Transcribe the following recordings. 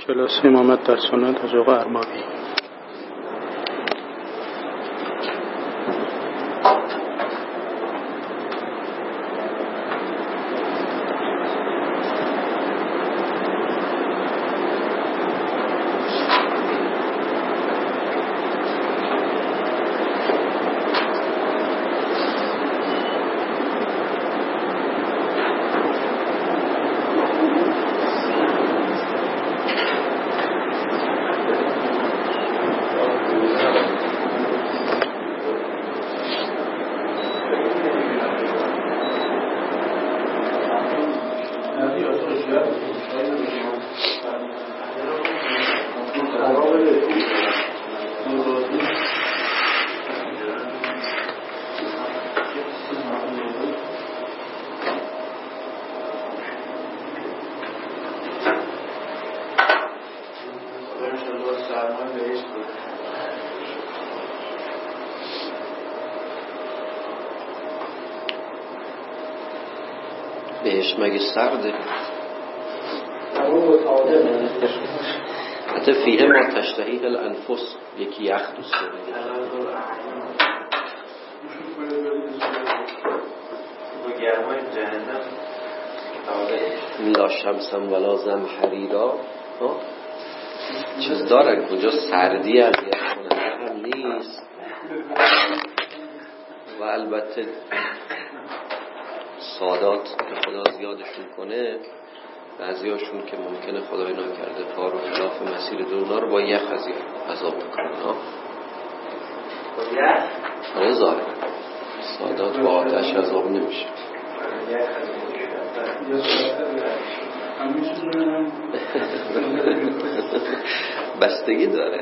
کلاس امامت در سنت از آقا ارمابی. بهش مگه سرده؟ حتی فیه ما تشتهی الانفس، یکی یخ دوست داره لا شمسم ولا زمهریرا. چیز دارن کجا سردی اذیت کننده هم نیست و البته سادات که خدا زیادشون کنه، بعضی هاشون که ممکنه خدای نکرده کار و خلاف مسیر دونا رو با یخ عذاب میکنن. آره ظاهر سادات با آتش عذاب نمیشه. بستگی داره.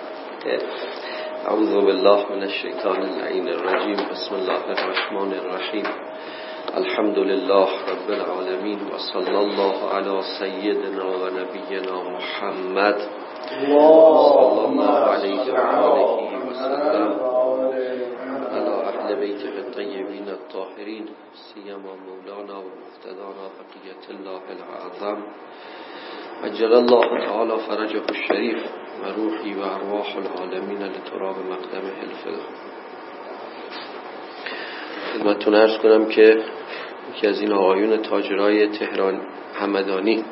اعوذ بالله من الشیطان اللعین الرجیم. بسم الله الرحمن الرحیم. الحمد لله رب العالمین و صلی الله علی سیدنا و نبینا محمد صلی الله علیه و آله و سلم علی اهل بیته الطیبین الطاهرین سیما مولانا و مقتدانا بقیة الله العظم عجل الله تعالی فرجه الشریف و روحی و ارواح العالمین لتراب مقدمه الفدا. خدمتتون عرض کنم که یکی از این آقایون تاجرای تهران همدانی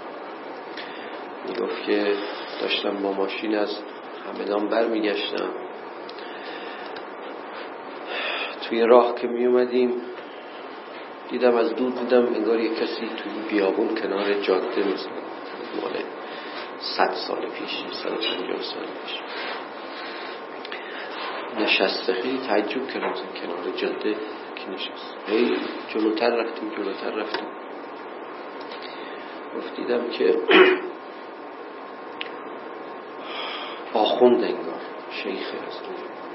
میگفت که داشتم با ماشین از همدان برمیگشتم، توی راه که می اومدیم دیدم از دور انگار یک کسی توی بیابون کنار جاده میزنه، مال 100 سال پیش 150 سال پیش نشسته. خیلی تعجب کردم کنار جاده کی نشست. هی جلوتر رفتیم دیدم که آخوند انگار شیخه هست.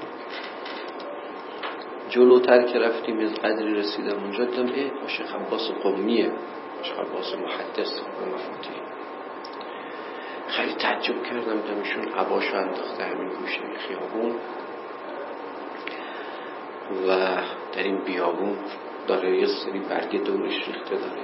جلوتر که رفتیم از قدری رسیدم اونجا دیدم شیخ عباس قمیه، شیخ عباس محدث و مفتی. خیلی تعجب کردم دمشون عباشو انداخته همین گوشه خیابون و در این بیابون داره یه سری برگ دورش ریخته داره.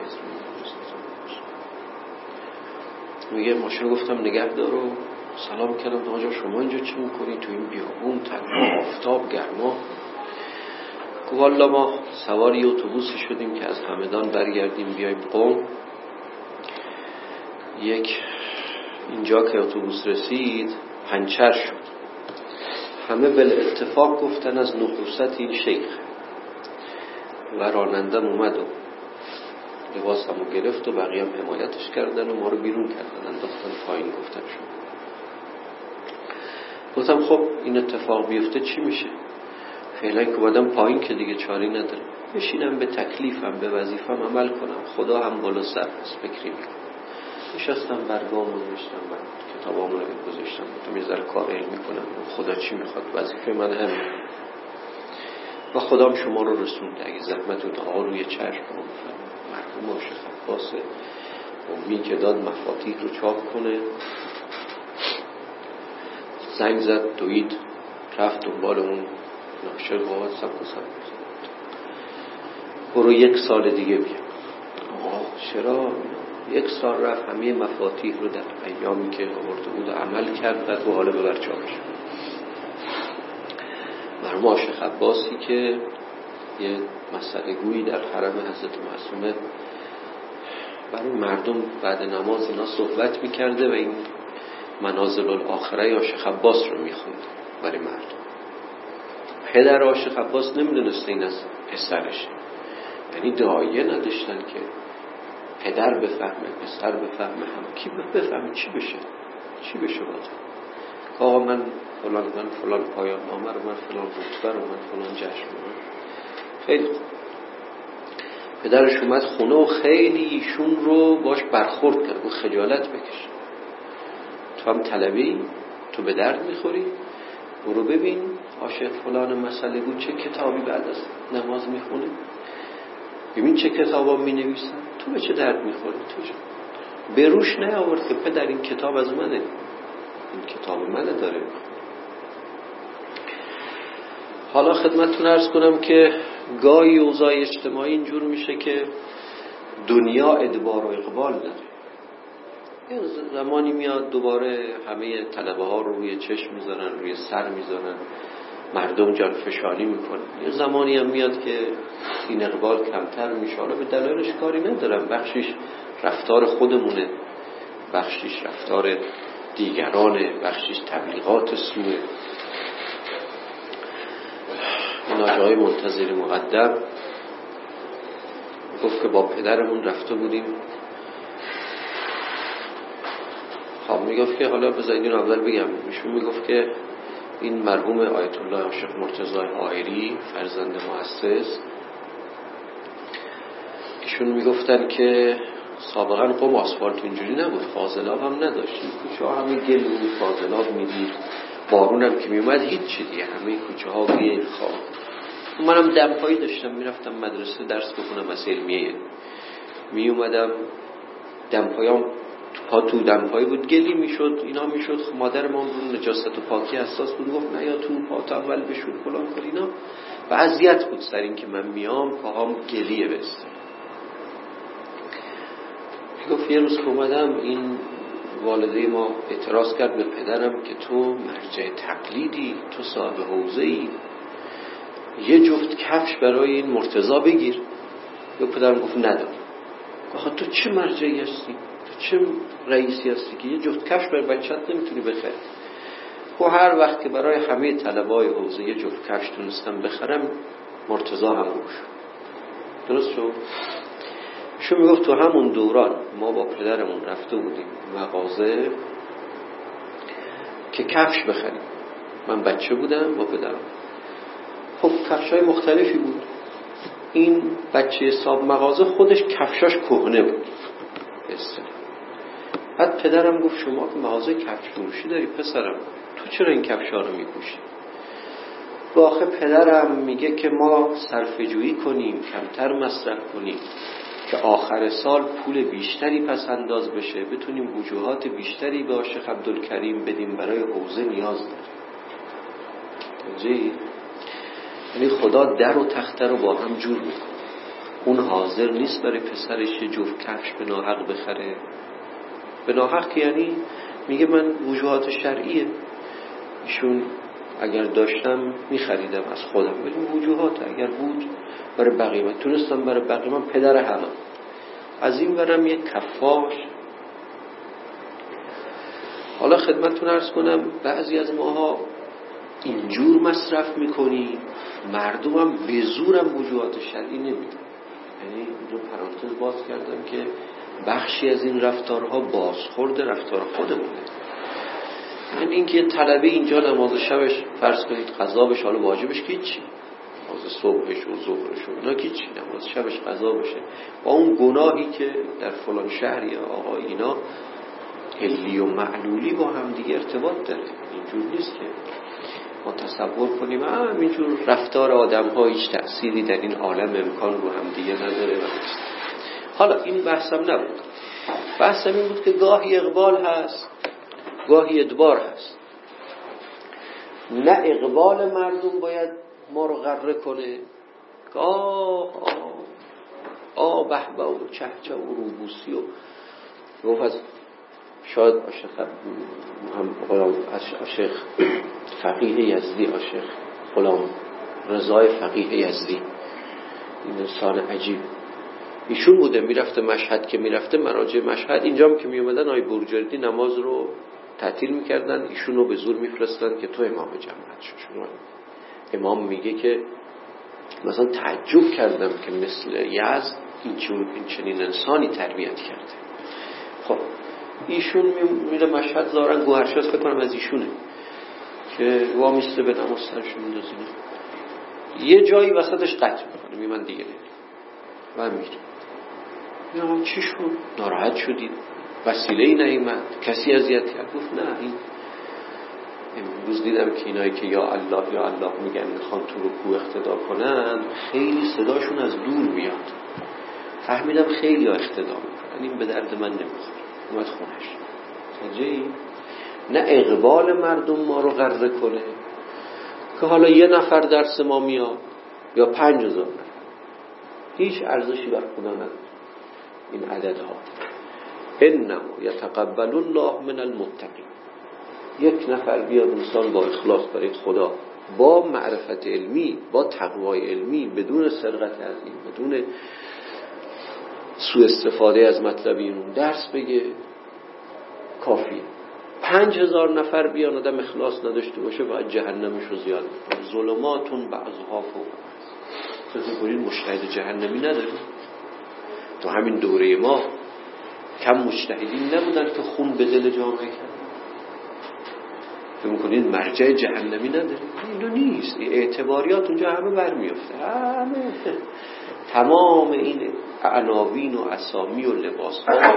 میگه ماشین گفتم نگه دار و سلام کردم آقا شما اینجا چی میکنی تو این بیابون تنها آفتاب گرما؟ گفت والا ما سواری اتوبوسی شدیم که از همدان برگردیم بیایم قم. اینجا که اتوبوس رسید پنچر شد. همه بالاتفاق گفتن از نحوست این شیخ و رانندم اومد و لباسمو گرفت و بقیه هم حمایتش کردن و ما رو بیرون کردن انداختن پایین. گفتم خب این اتفاق بیفته چی میشه؟ فعلا که اومدم پایین که دیگه چاری ندارم، بشینم به تکلیفم به وظیفم عمل کنم. خدا هم بالا سر هست فکری میکنم. نشستم برگامو نوشتم و کتابامو رو گذاشتم. گفتم یه ذره کار علمی کنم خدا چی میخواد، وظیفه من همین و خدام شما رو رسونده. اگه زحمت و دعا روی چشم کنم مرحوم شیخ عباس امی که داد مفاتیح رو چاپ کنه، زنگ زد دوید رفت دنبال اون ناشر باید سب برو 1 سال دیگه بیا. چرا؟ 1 سال رفت همه مفاتیح رو در ایامی که آورده بود عمل کرد و حالا ببر چاپش. مرحوم آشیخ عباسی که یه مسئله گویی در حرم حضرت معصومه برای مردم بعد نماز اینا صحبت میکرده و این منازل الاخره آشیخ عباس رو میخوند برای مردم. پدر آشیخ عباس نمیدونسته این از پسرشه، یعنی داعیه نداشتن که پدر بفهمه پسر بفهمه، هم کی بفهمه چی بشه باید که آقا من فلان پایان نامه رو، من فلان رتبه رو، من فلان جشن رو. خیلی پدرش اومد خونه و خیلی ایشون رو باش برخورد کرد و خجالت بکش، تو هم طلبی، تو به درد میخوری، برو ببین عاشق فلان مسئله بود چه کتابی بعد از نماز میخونه، ببین چه کتابا مینویسن، تو به چه درد میخوری، تو چه به روش نیاورد که پدر این کتاب از منه، این کتاب منه داره. حالا خدمتتون عرض کنم که گاهی اوضاع اجتماعی اینجور میشه که دنیا ادبار و اقبال نداره. یه زمانی میاد دوباره همه طلبه ها رو روی چشم میذارن، روی سر میذارن، مردم جانفشانی میکنن. یه زمانی هم میاد که این اقبال کمتر میشه. حالا به دلایلش کاری ندارم، بخشیش رفتار خودمونه، بخشیش رفتار دیگرانه، بخشیش تبلیغات سوء. این آقای منتظر مقدم گفت که با پدرمون رفته بودیم. خب میگفت که حالا بذارید اینو اول بگم. ایشون میگفت که این مرحوم آیت الله عاشق مرتضی حائری فرزند مؤسس، ایشون میگفتن که سابقا قم آسفالت اینجوری نبود، فاضلاب هم نداشت، کوچه ها همه گل بود، فاضلاب میدید، بارون هم که میومد هیچ دیگه، همه کوچه ها گل خواب. منم دمپایی داشتم، میرفتم مدرسه درس بخونم از علمیه، میومدم دمپایام تو دمپایی بود، گلی میشد اینا میشد. مادر ما رو نجاست و پاکی حساس بود، گفت نه یا تو پات اول بشور فلان کن اینا، و اذیت بود سر این که من میام پاهام گلیه بسته. گفت یه روز که اومدم این والده ما اعتراض کرد به پدرم که تو مرجع تقلیدی، تو صاحب حوزه‌ای، یه جفت کفش برای این مرتضی بگیر. یا پدرم گفت ندارم. گفت تو چه مرجعی هستی؟ تو چه رئیسی هستی که یه جفت کفش برای بچت نمیتونی بخری؟ و هر وقت که برای همه طلبای حوزه یه جفت کفش تونستم بخرم، مرتضی هم روش. درست شد؟ شو میگفت تو همون دوران ما با پدرمون رفته بودیم مغازه که کفش بخریم. من بچه بودم با پدرم. خب کفشای مختلفی بود. این بچه صاحب مغازه خودش کفشاش کهنه بود. بعد پدرم گفت شما که مغازه کفش فروشی داری پسرم، تو چرا این کفشا رو میپوشی؟ و آخه پدرم میگه که ما صرفه‌جویی کنیم، کمتر مصرف کنیم که آخر سال پول بیشتری پس انداز بشه، بتونیم وجوهات بیشتری به شیخ عبدالکریم بدیم، برای حوزه نیاز داره. یعنی خدا در و تخته رو با هم جور میکنه. اون حاضر نیست برای پسرش یه جفت کفش به ناحق بخره. به ناحق یعنی میگه من وجوهات شرعیه، ایشون اگر داشتم میخریدم از خودم، ولی وجوهات اگر بود برای بقیه من تونستم برای بقیه من پدر همه. از این برم یک کفاش. حالا خدمتتون عرض کنم بعضی از ماها اینجور مصرف میکنیم، مردم هم به زورم وجوهات شرعی نمیدن. یعنی دو پرانتز باز کردم که بخشی از این رفتارها بازخورد رفتار خودمونه. یعنی اینکه یه طلبه اینجا نماز شبش فرض کنید قضا بشه، حالا واجبش که چی؟ نماز صبحش و ظهرش و اینا که چی؟ نماز شبش قضا بشه با اون گناهی که در فلان شهر یا آقا اینا حلی و معلولی با هم دیگه ارتباط داره. اینجور نیست که ما تصور کنیم اینجور رفتار آدم ها هیچ تأثیری در این عالم امکان رو هم دیگه نداره. حالا این بحثم نبود. بحثم این بود که گاهی اقبال هست، گاهی ادبار هست. نه اقبال مردم باید ما رو غره کنه، گاه بهبه و چهچه و روبوسی و گفت از شاید شیخ فقیه یزدی، شیخ غلام رضای فقیه یزدی، این انسان عجیب، ایشون بوده میرفته مشهد، که میرفته مراجع مشهد، اینجام که میومدن آقای بروجردی نماز رو تعطیل میکردن، ایشون رو به زور میفرستن که تو امام جماعت شو. شما امام میگه که مثلا تعجب کردم که مثل یزد این چنین انسانی تربیت کرده. خب ایشون میره مشهد، ظاهرا گوهرشاس فکر کنم از ایشونه که وامیسته به نماز سرش میندازینه، یه جایی وسطش قطع میکنه، میمن دیگه و میره. میگم چی شد؟ ناراحت شدید؟ وسیله‌ای نیامد؟ کسی اذیت کرد؟ گفت نه، این امروز دیدم که اینایی که یا الله یا الله میگن میخوان تو رکوع اقتدا کنن، خیلی صداشون از دور میاد، فهمیدم خیلی اقتدا میکنن، این به درد من نمیخوره. اومد خونش. تجهی نه اقبال مردم ما رو غره کنه که حالا 1 نفر درس ما میاد یا 5000 نفر، هیچ ارزشی بر خدا نداره این عددها. انما یتقبل الله من المتقین. 1 نفر بیاد انسان با اخلاص برای خدا، با معرفت علمی، با تقوای علمی، بدون سرقت از این، بدون سوء استفاده از مطلبی اون درس بگه، کافیه. 5000 نفر بیان آدم اخلاص نداشته باشه باید جهنمش رو زیاد میکنه. ظلماتون بعضها فوق بعض. فکر کنید مجتهد جهنمی نداریم؟ تو همین دوره ما کم مجتهدین نبودن که خون به دل جامعه کرد؟ فکر کنید مرجع جهنمی نداریم؟ اینو نیست. اعتباریات اونجا همه برمیفته، همه تمام این عناوین و اسامی و لباس ها،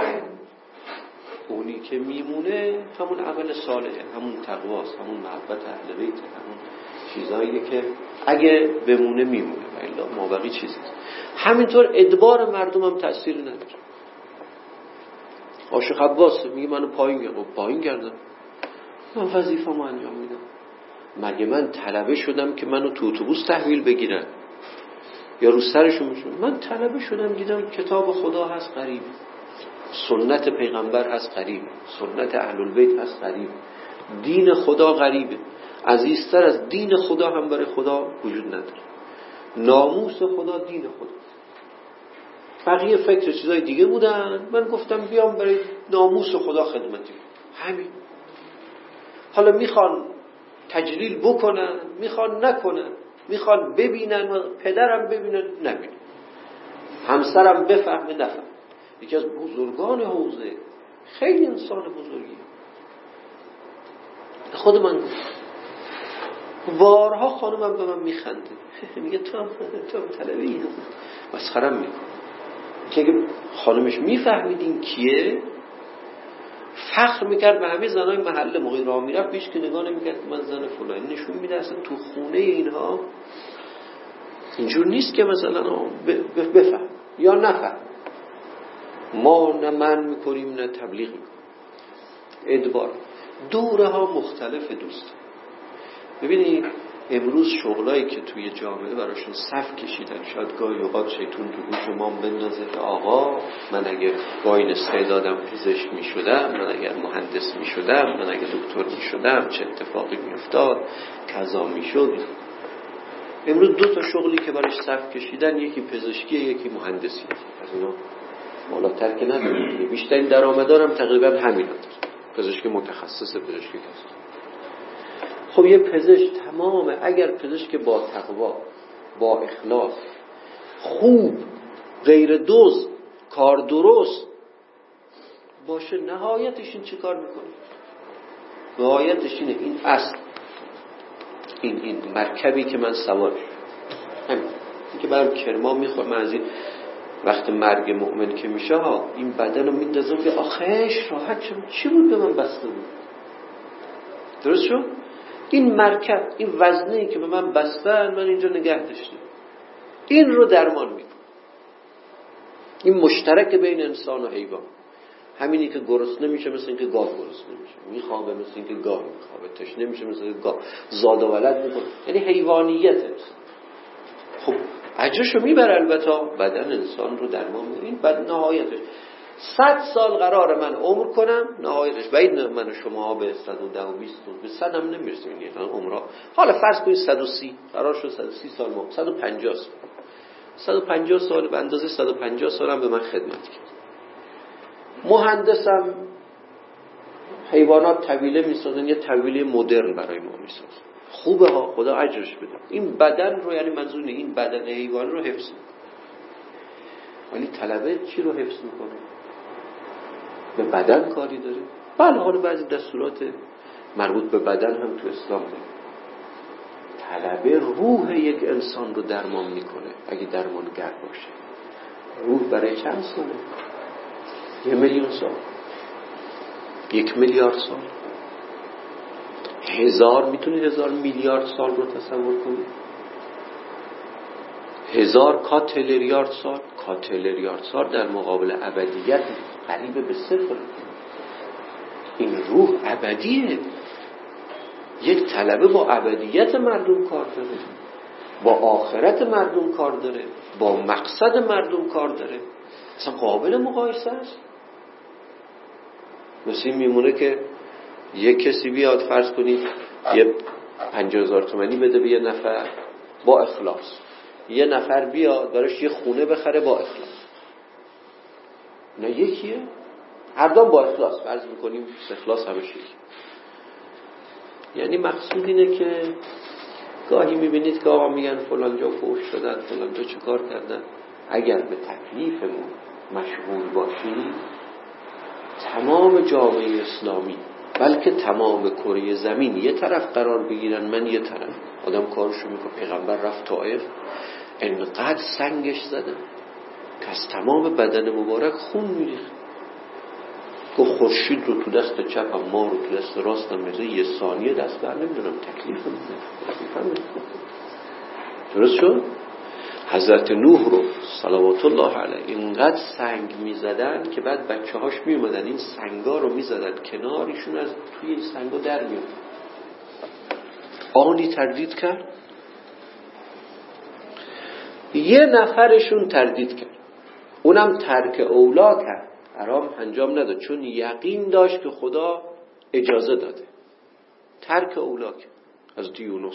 اونی که میمونه همون عمل صالحه، همون تقواست، همون محبت اهل بیت، همون چیزاییه که اگه بمونه میمونه و الا مابقی چیزی. همینطور ادبار مردم هم تأثیر نداره. عاشق عباس میگه منو پایین کردم، من وظیفه‌مو انجام میدم. مگه من طلبه شدم که منو تو اتوبوس تحویل بگیرن یا رو سرشون میشون؟ من طلبه شدم دیدم کتاب خدا هست قریب، سنت پیغمبر هست قریب، سنت اهل البیت هست قریب، دین خدا قریبه. عزیزتر از دین خدا هم برای خدا وجود نداره. ناموس خدا دین خدا. بقیه فکر چیزای دیگه بودن، من گفتم بیام برای ناموس خدا خدمتی. همین. حالا میخوان تجلیل بکنن، میخوان نکنن، میخوان ببینن، پدرم ببینن نبینن، همسرم بفهمه نفهم. یکی از بزرگان حوزه، خیلی انسان بزرگی، خود من گفت بارها خانمم به من میخنده، میگه تو هم طلبی، مسخرم میکنه که اگه خانمش میفهمید این کیه، فخر میکرد به همه زنای محله. موقعی راه میرفت پیش که نگاه نمیکرد من زن فلانی، نشون میده اصلا تو خونه اینها اینجور نیست که مثلا بفهم یا نفهم. ما نه من میکنیم نه تبلیغ میکنیم. ادبار دوره ها مختلف دوست. ببینید امروز شغلایی که توی جامعه براشون صف کشیدن، شاید گاهی اوقات شیطون تو گوش ما بندازه که آقا من اگر با این استعدادم پزشک میشدم، من اگر مهندس میشدم، من اگر دکتر میشدم چه اتفاقی میافتاد، کذا میشد. امروز 2 شغلی که براش صف کشیدن، یکی پزشکی یکی مهندسی، از اینا بالاتر که نداره. بیشترین درآمدارم تقریبا همینا داره. پزشک متخصص پزشکی هست. خب یه پزشک تمامه، اگر پزشک با تقوا، با اخلاص، خوب، غیر دزد، کار درست باشه، نهایتش این چه کار میکنه؟ نهایتش اینه، این اصل، این مرکبی که من سوارش، همین که برام کرما میخوره. من از این وقت مرگ مؤمن که میشه ها، این بدن رو میندازم که آخش راحت شم، چی بود به من بسته بود؟ درست شد؟ این مرکب، این وزنه‌ای که به من بستن، من اینجا نگه داشتم، این رو درمان میکنه. این مشترک بین انسان و حیوان. همینی که گرسنه میشه مثل این که گاو گرسنه میشه، میخوابه مثل این که گاو میخوابه، تشنه میشه مثل این که گاو، زاد و ولد میکنه، یعنی حیوانیته. خب اجرشو میبره البته، بدن انسان رو درمان میکنه. این بعد نهایتش 100 سال قرار من عمر کنم، نهایتش بعید من و شما به 110 و 20 به 100 هم نمیرسیم. این عمرها حالا فرض کنید 130 قرار شد 130 سال ما 150 سال 150 سال به اندازه 150 سال هم به من خدمت کرد. مهندسم حیوانات طویله میسازن، یه طویله مدرن برای ما میسازن. خوبه ها، خدا اجرش بده. این بدن رو، یعنی منظور این بدن حیوان رو حفظ میکنه. ولی طلبه چی رو حفظ میکنه؟ به بدن کاری داره؟ بله، حالا بعضی دستورات مربوط به بدن هم تو اسلام داره. طلبه روح یک انسان رو درمان میکنه اگه درمانگر باشه. روح برای چند ساله؟ 1,000,000 سال، 1,000,000,000 سال، 1000. میتونید 1000 میلیارد سال رو تصور کنید؟ 1000 کاتریلیارد سال. کاتریلیارد سال در مقابل ابدیت قریب به 0. این روح ابدیه. یک طلبه با ابدیت مردم کار داره، با آخرت مردم کار داره، با مقصد مردم کار داره. اصلا قابل مقایسه است؟ مثل میمونه که یک کسی بیاد فرض کنید یه 50,000 تومانی بده به یه نفر با اخلاص، یه نفر بیاد براش یه خونه بخره با اخلاص. نه یکیه؟ هر دو با اخلاص فرض میکنیم، اخلاص همه چیز. یعنی مقصود اینه که گاهی میبینید که آقا میگن فلان جا فوش شدن، فلان جا چه کار کردن. اگر به تکلیفمون مشغول باشیم، تمام جامعه اسلامی بلکه تمام کره زمین یه طرف قرار بگیرن، من یه طرف. آدم کارشو میکنه. پیغمبر رفت طائف، انقدر سنگش زدن که از تمام بدن مبارک خون میریخت. گفت خورشید رو تو دست چپم، ما رو تو دست راستم، میزه یه ثانیه دست بر نمیدونم. تکلیفم درست شد؟ حضرت نوح رو صلوات الله علیه اینقدر سنگ میزدن که بعد بچه هاش میومدن این سنگا رو میزدن کنار، ایشون از توی این سنگا در میومد. آنی تردید کرد؟ یه نفرشون تردید کرد، اونم ترک اولا کرد، حرام انجام نداد، چون یقین داشت که خدا اجازه داده. ترک اولا کرد. از یونس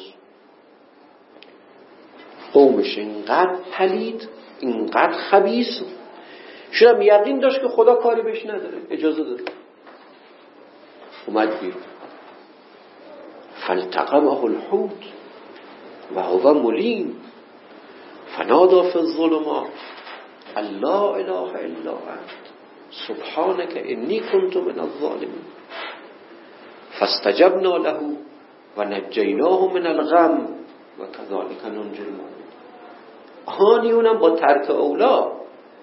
قومش اینقدر پلید، اینقدر خبیث شدم، یقین داشت که خدا کاری بهش نداره، اجازه داده. اومد بیرون، فالتقمه الحوت و هو ملیم فنادى في الظلمات لا اله الا انت سبحانك انی كنت من الظالمین فاستجبنا له و نجیناه من الغم و كذلك ننجی المؤمنین. آنی اونم با ترک اولا.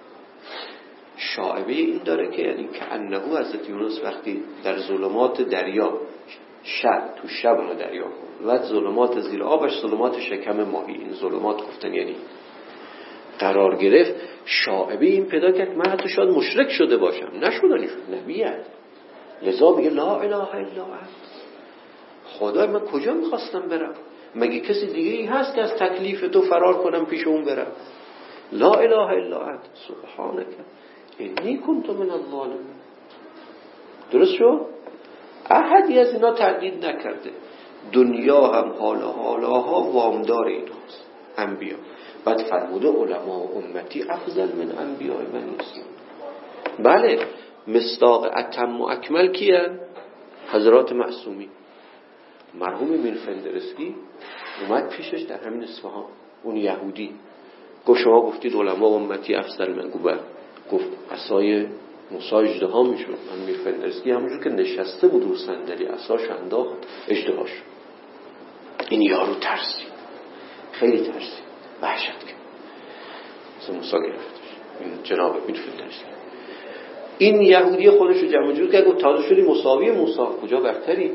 شائبه این داره که یعنی که انه حضرت یونس وقتی در ظلمات دریا، تو شب دریا و ظلمات زیر آبش، ظلمات شکم ماهی، این ظلمات گفتن یعنی قرار گرفت، شائبه این پیدا کرد من حتی شاید مشرک شده باشم. نشدنی شد، نبیه. لذا میگه لا اله الا انت. خدای من کجا میخواستم برم؟ مگه کسی دیگه ای هست که از تکلیف تو فرار کنم پیش اون برم؟ لا اله الا انت سبحانك انی كنت من الظالمین. درست شد؟ احدی از اینا تردید نکرده. دنیا هم حالاها وامدار ایناست، انبیا. بعد فرموده علماء امتی افضل من انبیاء بنی اسرائیل. بله، مصداق اتم و اکمل کیه؟ حضرات معصومی. مرحوم میرفندرسکی اومد پیشش در همین اصفهان، اون یهودی، گفت شما گفتید علماء امتی افضل من. گفت عصای موسی اژدها میشد. من میرفندرسکی همونجور که نشسته بود رو صندلی عصاش انداخت، اژدها شد. این یارو ترسید، خیلی ترسید، وحشت کرد، مثل موسی گرفتش. این جناب میرفندرسکی این یهودی خودش رو جمع جور کرد، گفت تازه شدی مساوی موسی، کجا برتری؟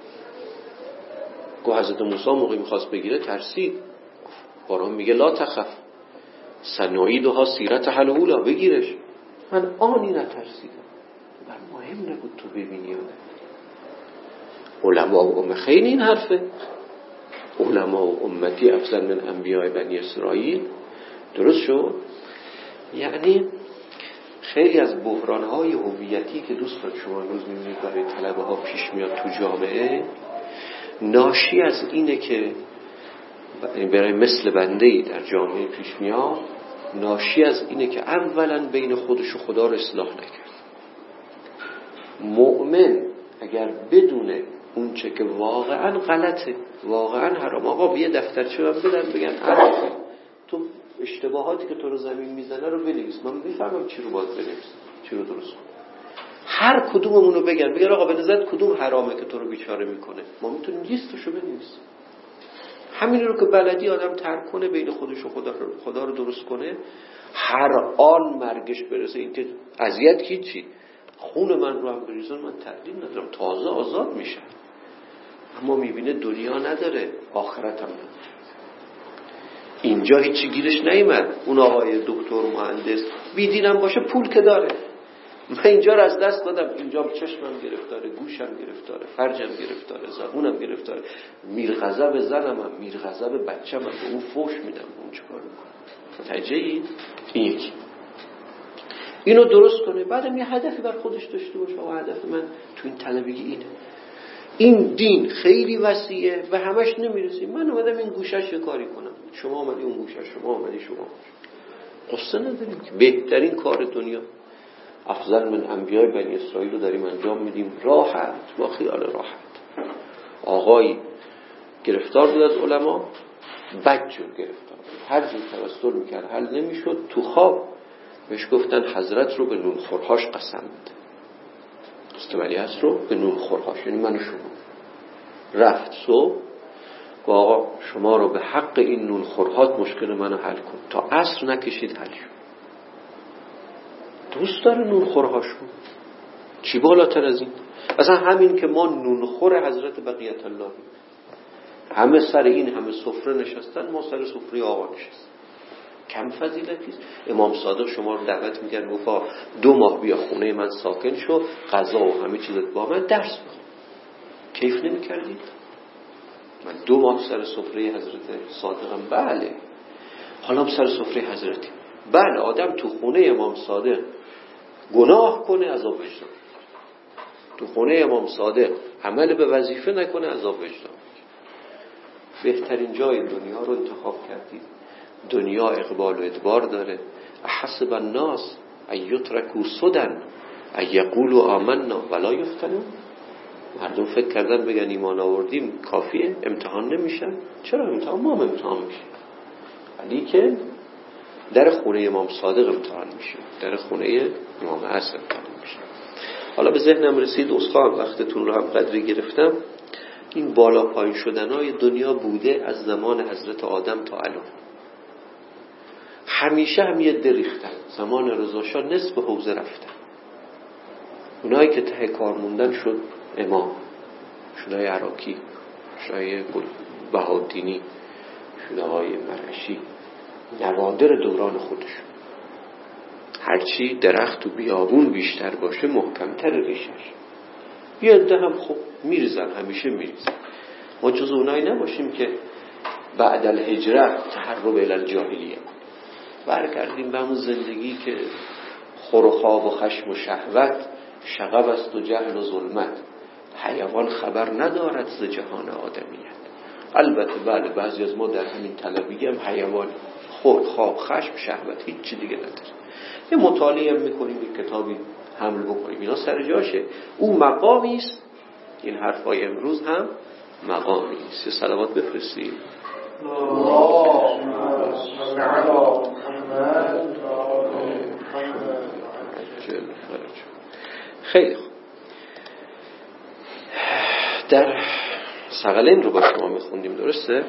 گفت حضرت موسی موقعی میخواست بگیره ترسید. قرآن میگه لا تخف سنعیدها سیرتها الاولی، بگیرش. من آنی نترسیدم. من مهم نبود تو ببینی یا نه. علماء خیلی این حرفه، علماء امتی افضل من انبیاء بنی اسرائیل. درست شد؟ یعنی خیلی از بحران‌های هویتی که دوستان شما امروز می‌بینید برای طلبه‌ها پیش میاد تو جامعه، ناشی از اینه که برای مثل بنده‌ای در جامعه پیش میاد، ناشی از اینه که اولا بین خودش و خدا رو اصلاح نکرد. مؤمن اگر بدونه اون چه که واقعا غلطه، واقعا حرام، آقا یه دفترچه من بدن بگن تو اشتباهاتی که تو رو زمین میزنه رو بنویس، من میفهمم چی رو باید بنویس، چی رو درست کن. هر کدوممون رو بگن آقا به نظرت کدوم حرامه که تو رو بیچاره میکنه، ما میتونیم لیستشو بنویسیم. همین رو که بلدی آدم ترک کنه، بین خودش و خدا رو درست کنه، هر آن مرگش برسه، این که اذیت هیچی، خون من رو هم بریزن من تردید ندارم، تازه آزاد میشم. اما میبینه دنیا نداره، آخرت هم نداره. اینجا هیچی گیرش نیامد. اون آقای دکتر مهندس بیدینم باشه پول که داره. من اینجا رو از دست دادم، اینجا چشمم گرفتاره، گوشم گرفتاره، فرجم گرفتاره، زبونم گرفتاره، میرغضب زنم هم، میرغضب بچم هم، به اون فوش میدم، اون چکار میکنم. متوجهی؟ این یکی اینو درست کنه، بعدم یه هدفی بر خودش داشته باشه. و هدف من تو این طلبگی اینه. این دین خیلی وسیعه و همش نمیرسیم. من اومدم این گوشش یه کاری کنم، شما اومدی اون گوشش، شما اومدی شما. قصه نداریم که بهترین کار دنیا، افضل من انبیاء بنی اسرائیل رو داریم انجام میدیم، راحت، با خیال راحت. آقای گرفتار بود از علما، بدجور گرفتار، هر جور توسل میکرد حل نمیشد. تو خواب بهش گفتن حضرت رو به نونخورهاش قسم بده، استولی هست رو به نونخورهاش، یعنی من و شما. رفت صبح و آقا شما رو به حق این نونخورهات مشکل منو حل کن. تا عصر نکشید حل شد. دوست داره نونخورهاشو، چی بالاتر از این؟ اصلا همین که ما نونخور حضرت بقیت الله، همه سر این همه سفره نشستن، ما سر سفره آقا نشستن، کم فضیلتی است؟ امام صادق شما رو دعوت می‌کرد، گفت 2 ماه بیا خونه من ساکن شو، غذا و همه چیزت با من، درس بخون. کیف نمی‌کردید؟ من 2 ماه سر سفره حضرت صادقم. بله، حالا سر سفره حضرتی. بله، آدم تو خونه امام صادق گناه کنه عذاب وجدان، تو خونه امام صادق عمل به وظیفه نکنه عذاب وجدان. بهترین جای دنیا رو انتخاب کردید. دنیا اقبال و ادبار داره. احسب الناس ان یترکوا سدى ان یقولوا آمنا ولا یفتنون. مردم فکر کردن بگن ایمان آوردیم کافیه، امتحان نمیشن. چرا امتحان؟ ما هم امتحان میشیم، ولی که در خونه امام صادق امتحان میشه، در خونه امام حسن امتحان میشه. حالا به ذهنم رسید، اسخان وقتتون رو هم قدری گرفتم، این بالا پایین شدنهای دنیا بوده از زمان حضرت آدم تا الان. همیشه هم یه دریختن. زمان رضا شاه نصف حوزه رفتن. اونایی که ته کار موندن شد امام، شد آقای عراقی، شد آقای بهادینی، شد آقای مرعشی، نوادر دوران خودشون. هرچی درخت و بیابون بیشتر باشه محکمتر ریشش. یه عده هم خب میرزن، همیشه میرزن. ما جز اونایی نباشیم که بعد الهجرت تحرب الی الجاهلیه برگردیم به همون زندگی که خور و خواب و خشم و شهوت، شغب است و جهل و ظلمت، حیوان خبر ندارد ز جهان آدمیت. البته بله، بعضی از ما در همین طلبگی هم حیوان، خور، خواب، خشم، شهوت، هیچ چی دیگه نداره. یه مطالعه هم میکنیم، یه کتابی حمل بکنیم، اینا سر جاشه. اون مقامی است، این حرفای امروز هم مقامی است. یه صلوات بفرستیم. خیلی خوب. در ثقلین رو با شما میخوندیم، درسته؟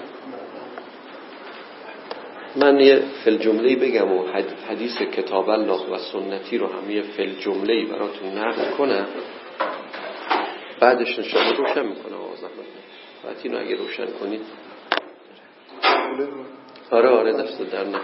من یه فل جمله‌ای بگم و حدیث کتاب الله و سنتی رو هم یه فل جمله‌ای براتون نقل کنم، بعدش انشاءالله روشن میکنم. بعد اینو اگه روشن کنید. آره دست در نه.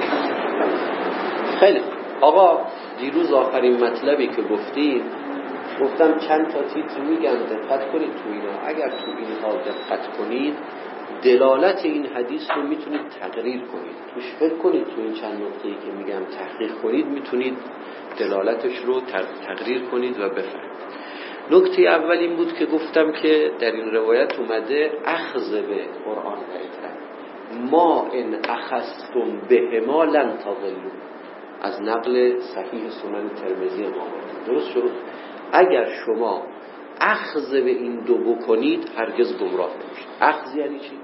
خیلی آقا، دیروز آخرین مطلبی که گفتیم گفتم چند تا تیتر میگم دقت کنید تو اینا. اگر تو اینها دقت کنید دلالت این حدیث رو میتونید تقریر کنید، توش فکر کنید، تو این چند نقطه‌ای که میگم تحقیق کنید میتونید دلالتش رو تقریر کنید و بفهمید. نکته اول این بود که گفتم که در این روایت اومده اخذ به قرآن دقیقا ما ان اخذتم بهما لن تضلوا، از نقل صحیح سنن ترمذی ما درست شد. اگر شما اخذ به این دو بکنید هرگز گمراه نمیشید. اخذ یعنی چی؟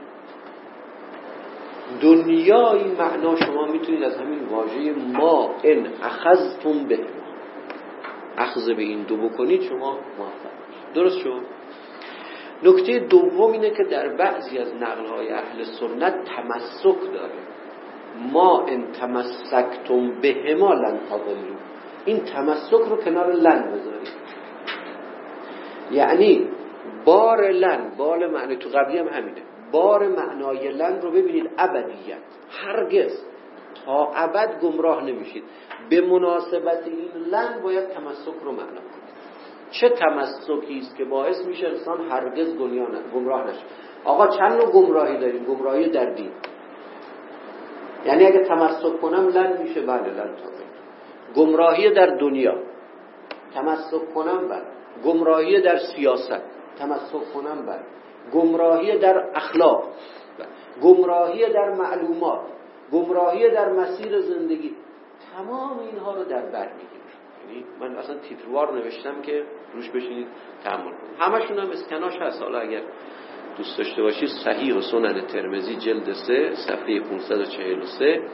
دنیا این معنا شما میتونید از همین واژه ما ان اخذتم به اخذ به این دو بکنید شما موفق میشید. درست شد. نکته دوم اینه که در بعضی از نقل‌های اهل سنت تمسک داره. ما ان تمسکتم بهما لن تضلوا، این تمسک رو کنار لن بذارید. یعنی بار لن، بار معنی تو قبلی هم همینه، بار معنای لن رو ببینید ابدیت، هرگز تا ابد گمراه نمیشید. به مناسبت این لن باید تمسک رو معنا کنید. چه تمسکی است که باعث میشه انسان هرگز گمراه نشه؟ آقا چند نوع گمراهی داریم؟ گمراهی در دین، یعنی اگه تمسک کنم لن میشه، بله لن تا گمراهی در دنیا تمسک کنم، بله. گمراهی در سیاست تمسک کنم، بله. گمراهی در اخلاق، بله. گمراهی در معلومات، گمراهی در مسیر زندگی، تمام اینها رو در بر میگیره. یعنی من اصلا تیتروار نوشتم که روش بشینید تأمل کنید. همشون هم اسکناش هست. حالا اگر دوست داشته باشید صحیح سنن ترمذی جلد 3 صفحه 543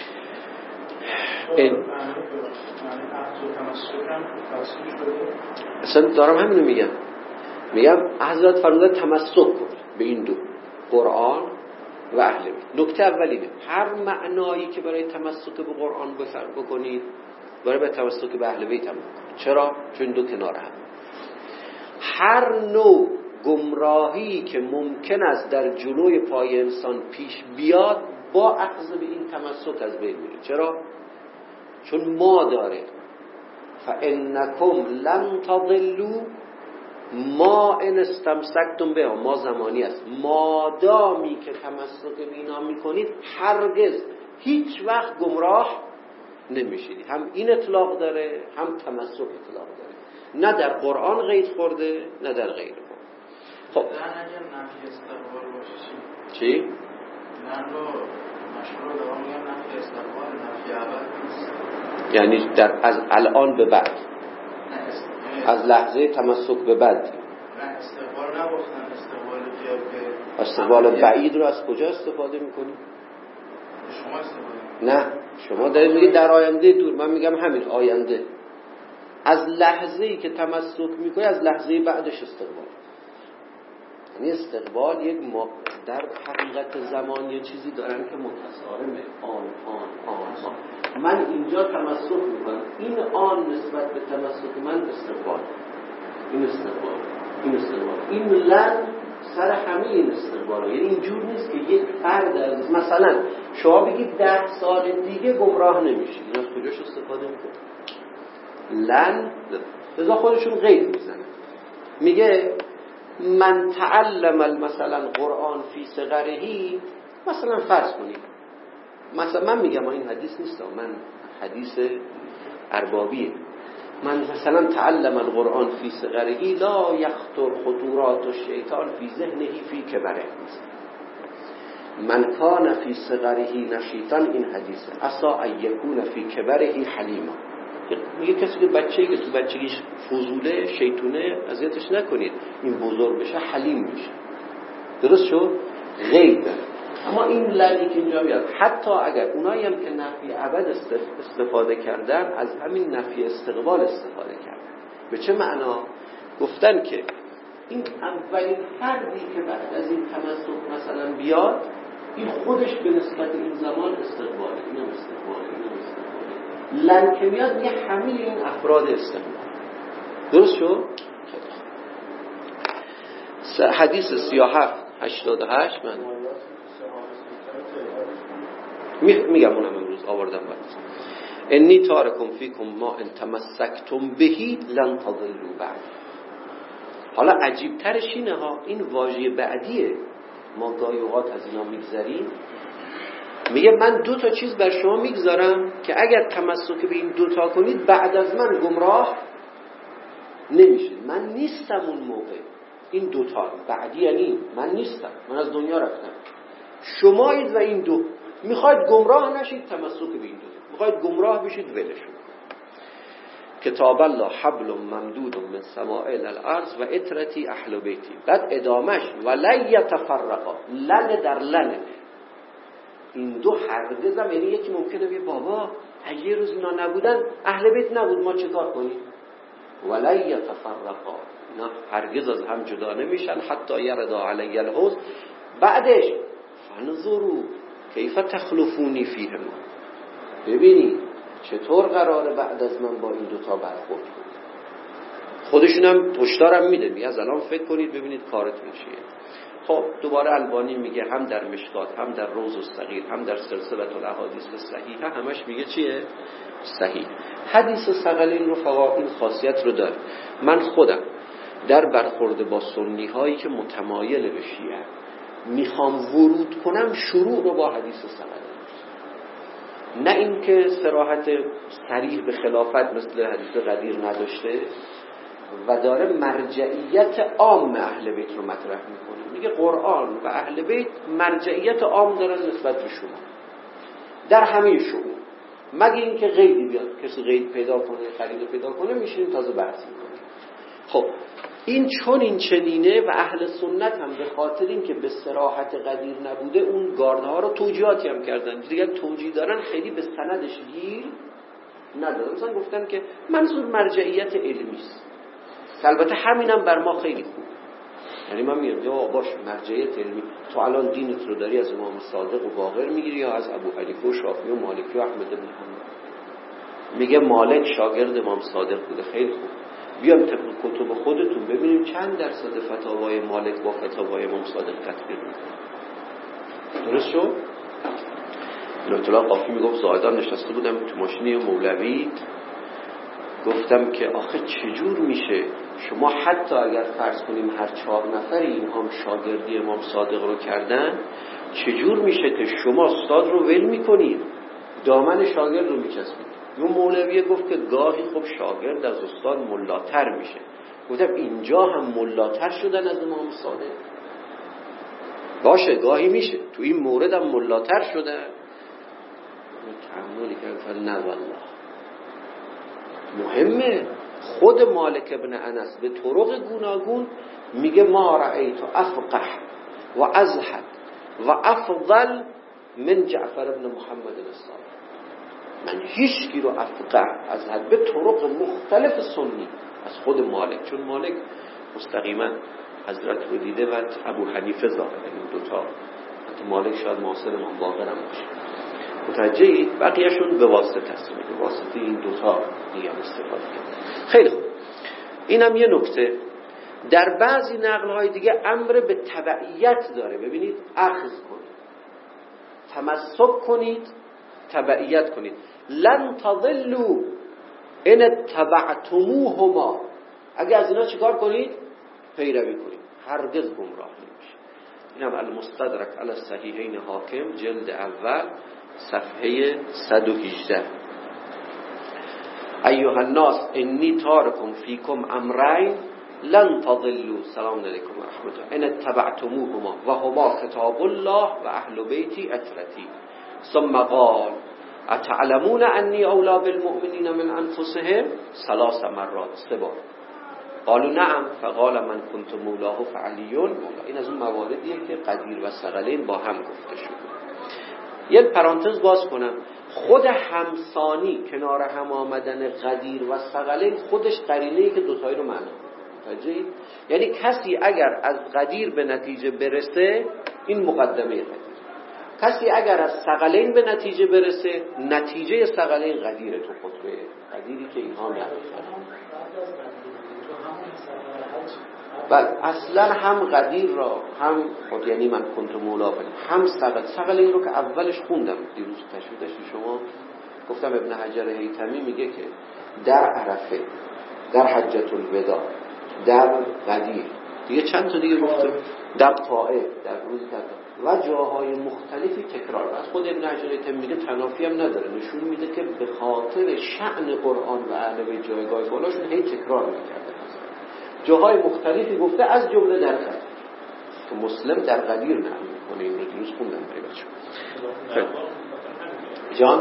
اصلا دارم همینو میگم حضرت فرمودن تمسک کن به این دو، قرآن و اهل بیت. نکته اول اینه هر معنایی که برای تمسک به قرآن بکنید برای تمسک به اهل بیت هم بکنید. چرا؟ چون دو کنار هم. هر نوع گمراهی که ممکن است در جلوی پای انسان پیش بیاد با اخذ به این تمسک از بین میره. چرا؟ چون ما داره فانکم لن تضلوا ما ان استمسکتم به، ما زمانی است، مادامی که تمسک به اینا میکنید هرگز هیچ وقت گمراه نمیشید. هم این اطلاق داره هم تمسک اطلاق داره، نه در قرآن قید خورده نه در غیر قرآن. خب چی؟ یعنی در از الان به بعد، از لحظه تمسک به بعد. نه استقبال نگفتن، استقبال بعید رو از کجا استفاده میکنی؟ شما استفاده نه شما دارید میگید در آینده دور، من میگم همین آینده. از لحظه‌ای که تمسک میکنی از لحظه بعدش استقبال. یعنی استقبال یک در حقیقت زمان یه چیزی دارن که متصارمه، آن. من اینجا تمسک میکنم، این آن نسبت به تمسک من استقبال، این استقبال، این لن سر همه این استقبال. یعنی اینجور نیست که یک فرد از مثلا شما بگید 10 سال دیگه گمراه نمیشی، این از کجاش استفاده میکنه؟ لن لذا خودشون قید میزنه، میگه من تعلم مثلا قرآن فی صغرهی، مثلا فرض کنید، مثلا من میگم این حدیث نیست، من حدیث اربابیه، من مثلا تعلم القرآن فی صغرهی لا یخطر خطورات الشیطان فی ذهنه فی کبره. من کان فی صغرهی نشیطا، این حدیثه، عسا ان یکون فی کبره حلیما. میگه کسی که بچه‌ای که تو بچگیش فضوله شیطونه اذیتش نکنید، این بزرگ بشه حلیم میشه. درست شد؟ غیب داره. اما این لعنی که اینجا میاد، حتی اگر اونایی هم که نفی ابد استفاده کردن از همین نفی استقبال استفاده کردن. به چه معنا؟ گفتن که این اولین فردی که بعد از این تمسک مثلا بیاد، این خودش به نسبت این زمان استقباله، اینم استقباله. لن که میاد میگه همه این افراد استقبال. درست شد؟ حدیث 3788 من میگم اونم امروز آوردم باید. انی تارکم فیکم ما ان تمسکتم بهی لن تضلوا بعد. حالا عجیب ترش اینه ها، این واژه بعدیه، ما گاهی اوقات از اینا میگذریم. میگه من 2 تا چیز بر شما میگذارم که اگر تمسک به این 2 تا کنید بعد از من گمراه نمیشید. من نیستم اون موقع. این 2 تا بعدی یعنی من نیستم، من از دنیا رفتم. شمایید و این 2 میخواید گمراه نشید، تمسک به این 2. میخواید گمراه بشید، ولشون. کتاب الله حبل ممدود من سمائل الارض و اطرتی اهل بیتی. بعد ادامش ولن یتفرقا، لن در لنه. این 2 هرگز هم، یعنی یکی ممکنه بگه بابا اگه یه روز اینا نبودن اهل بیت نبود ما چه کار کنیم؟ ولن یتفرقا، نه هرگز از هم جدا نمیشن حتی یردا علی الحوض. بعدش فنظروا کیف تخلفونی فیهم، ببینید چطور قراره بعد از من با این 2 تا برخورد کنید. خودشونم هشدارم میده، میگه از الان فکر کنید ببینید کارتون چیه. خب دوباره البانی میگه هم در مشکات، هم در روض الصغیر، هم در سلسله الاحادیث صحیحه همش میگه چیه؟ صحیح. حدیث ثقلین رفقا این خاصیت رو داره. من خودم در برخورد با سنی هایی که متمایل به شیعه میخوام ورود کنم، شروع رو با حدیث ثقلین، نه اینکه صراحت صریح به خلافت مثل حدیث قدیر نداشته و داره مرجعیت عام اهل بیت رو مطرح میکنه. میگه قرآن و اهل بیت مرجعیت عام دارن نسبت به شما در همه شؤون، مگه اینکه قیدی بیاد، کسی قید پیدا کنه، خرید پیدا کنه، میشینیم تازه بحث میکنیم. خب این چون این چنینه و اهل سنت هم به خاطر اینکه به صراحت قدیر نبوده اون گاردها رو توجیهاتی هم کردن، دیگه توجیه دارن، خیلی به سندش گیر ندارن. مثلا گفتن که منظور مرجعیت علمی است، البته همینم بر ما خیلی خوب. یعنی من میگم یا باش مرجعیت علمی، تو الان دینت رو داری از امام صادق و باقر میگیری یا از ابو حنیفه و شافعی و مالکی و احمد بن حنبل. میگه مالک شاگرد امام صادق بوده، خیلی خوب. بیام طبق کتب خودتون ببینیم چند درصد فتاوای مالک با فتاوای امام صادق تطبیق میکنه. درست شد؟ اطلاع قافی میگفت زاهدان نشسته بودم تو ماشینی مولوی، گفتم که آخه چجور میشه شما حتی اگر فرض کنیم هر 4 نفری این هم شاگردی امام صادق رو کردن، چجور میشه که شما استاد رو ول میکنید دامن شاگرد رو میچسبید؟ اون مولوی گفت که گاهی خب شاگرد از استاد ملاتر میشه. گفتم اینجا هم ملاتر شدن از امام صادق؟ باشه گاهی میشه، تو این مورد هم ملاتر شدن. تحملی که نه والله مهمه. خود مالک ابن انس به طرق گوناگون میگه ما رأیت افقه و ازهد و افضل من جعفر ابن محمد الصادق. من هیچکی رو افقه ازهد به طرق مختلف سنی از خود مالک، چون مالک مستقیما حضرت رو دیده و ابو حنیفه ظاهره، این 2 تا مالک شاید معاصر امام باقر هم باشه، متوجهید؟ بقیه‌شون به واسطه تصمیم، به واسطه این 2 تا دیگه استفاده کرد. خیلی خوب، اینم یه نکته. در بعضی نقل‌های دیگه امر به تبعیت داره. ببینید اخذ کنید، تمسک کنید، تبعیت کنید. لن تضلوا ان اتبعتموهما، اگه از اینا چیکار کنید؟ پیروی کنید، هرگز گمراه نمیشید. اینم المستدرک علی الصحیحین حاکم جلد اول صفحه 118. ایها الناس انی تارکم فیکم امرین لن تضلوا، سلام علیکم و رحمت الله، ان اتبعتموهما و هما کتاب الله و اهل بیتی اطرتی. ثم قال اتعلمون انی اولا بالمؤمنین من انفسهم 3 مرات، 3 بار. قالوا نعم فقال من كنت مولاه فعلی مولا. این از اون مواردیه که قدیر و ثقلین با هم گفته شده. یه پرانتز باز کنم، خود همسانی کنار هم آمدن قدیر و ثقلین خودش قرینه‌ای که 2 تایی رو معنی متوجهید؟ یعنی کسی اگر از قدیر به نتیجه برسه این مقدمه قدیر، کسی اگر از ثقلین به نتیجه برسه نتیجه ثقلین قدیره. تو خطبه قدیری که اینها می‌آورند بله اصلا هم قدیر را هم یعنی من کنت مولا هم ثقلین رو که اولش خوندم دیروز تشریحش شما گفتم ابن حجر هیثمی میگه که در عرفه، در حجة الوداع، در غدیر، دیگه چند تا دیگه گفته، در طائف، در روز کذا و جاهای مختلفی تکرار. از خود ابن حجر هیثمی میگه تنافی هم نداره، نشون میده که به خاطر شأن قرآن و اهل جایگاه بالاشون هی تکرار میکرده. جاهای مختلفی گفته از جمله در غدیر که مسلم در غدیر نقل میکنه. این رو دیروز خوندم برای جان.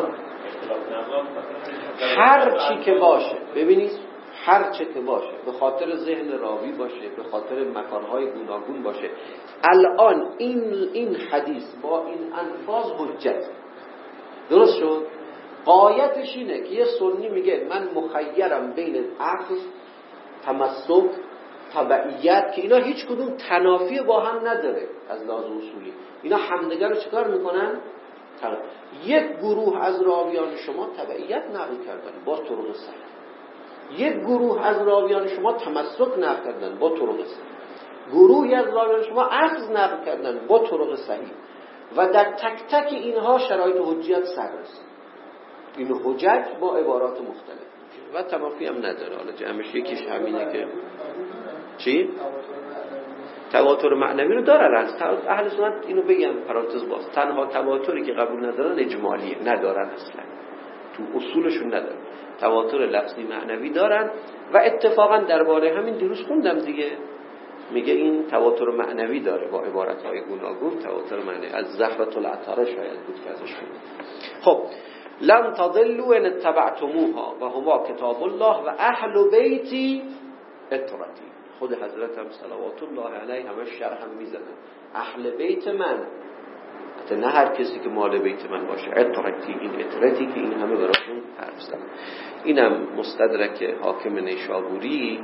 هر چی که باشه، ببینید هر چی که باشه، به خاطر ذهن راوی باشه، به خاطر مکانهای گوناگون باشه. الان این حدیث با این الفاظ حجت، درست شد؟ غایتش اینه که یه سنی میگه من مخیرم بین عقل، تمسک، تبعیت، که اینا هیچ کدوم تنافی با هم نداره از لحاظ اصولی. اینا همدیگر رو چیکار میکنن؟ یک گروه از راویان شما تبعیت نقل کردن با طرق صحیح، یک گروه از راویان شما تمسک نقل کردن با طرق صحیح، گروهی از راویان شما اخذ نقل کردن با طرق صحیح، و در تک تک اینها شرایط حجیت سررسید. این حجت با عبارات مختلف و تنافی هم نداره. حالا جمعش یکیش همینه که چی؟ تواتر معنوی رو دارن. اهل سنت اینو بگم پرانتز باز، تنها تواتری که قبول ندارن اجمالیه، ندارن اصلا، تو اصولشون ندارن. تواتر لفظی معنوی دارن و اتفاقا درباره همین دیروز خوندم دیگه، میگه این تواتر معنوی داره با عبارت‌های گوناگون. تواتر معنوی از زهرة العطاره شاید بود که ازش خوندم. خب لن تضلوا ان اتبعتموها و هما کتاب الله و اهل بیتی اطرتی. خود حضرت هم صلوات الله علیه همه شرح هم میزنن اهل بیت من، حتی نه هر کسی که مال بیت من باشه. اطرتی، این اطرتی که این همه براشون حرف زدن. اینم مستدرک حاکم نیشابوری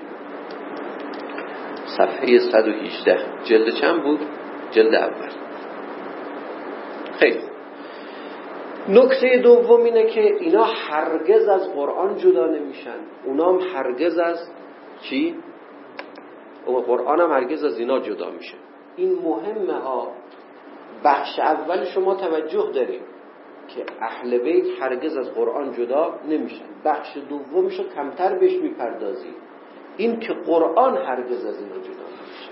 صفحه 118. جلد چند بود؟ جلد اول. خیلی نکته دوم اینه که اینا هرگز از قرآن جدا نمیشن، اونام هرگز از چی؟ قرآن هم هرگز از اینا جدا میشه. این مهمه ها. بخش اول شما توجه داریم که اهل بیت هرگز از قرآن جدا نمیشن. بخش دومش رو کمتر بهش میپردازیم، این که قرآن هرگز از اینا جدا نمیشه.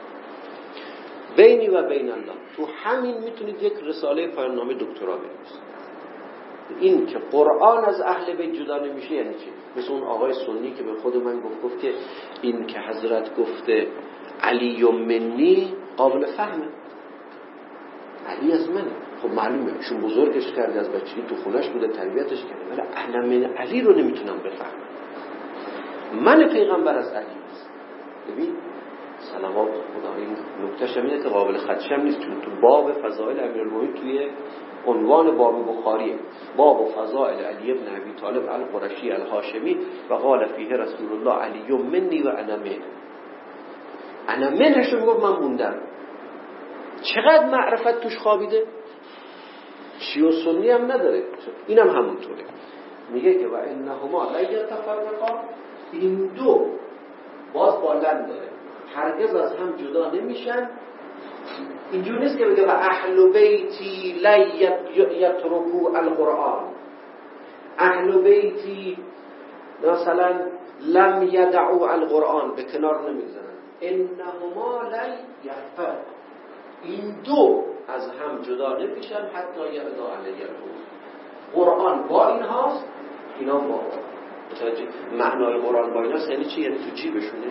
بینی و بین الله، تو همین میتونید یک رساله پایان نامه دکترا بنویسید. این که قرآن از اهل بیت جدا نمیشه یعنی چی؟ مثل اون آقای سنی که به خود من گفت که این که حضرت گفته علی و منی قابل فهمه، علی از منه، خب معلومه چون بزرگش کرده، از بچگی تو خونش بوده تربیتش کرده، ولی انا من علی رو نمیتونم بفهمم. من پیغمبر از علی است. ببین صلوات خدا، این نکتهش اینه که قابل خدشم نیست، چون تو باب فضائل امیرالمومنین توی عنوان باب بخاری باب فضائل علی ابن ابی طالب القرشی الهاشمی و قال فیه رسول الله علی منی و انا من. انا منش رو گفت من موندم. چقدر معرفت توش خوابیده. شیعه و سنی هم نداره، اینم همونطوره. میگه که و انهما لا یتفرقا، این دو باز با لن داره، هرگز از هم جدا نمیشن. اینجور نیست که بگه و اهل بیتی لا یترکو القرآن، اهل بیتی مثلا لم یدعو القرآن، به کنار نمیگذارن. انهما لا یتفرقا، این دو از هم جدا نمیشن حتی یعدا علیه قرآن با این هاست، اینا با معنای قرآن با این هاست. یعنی چی؟ یعنی تو جیبشونه.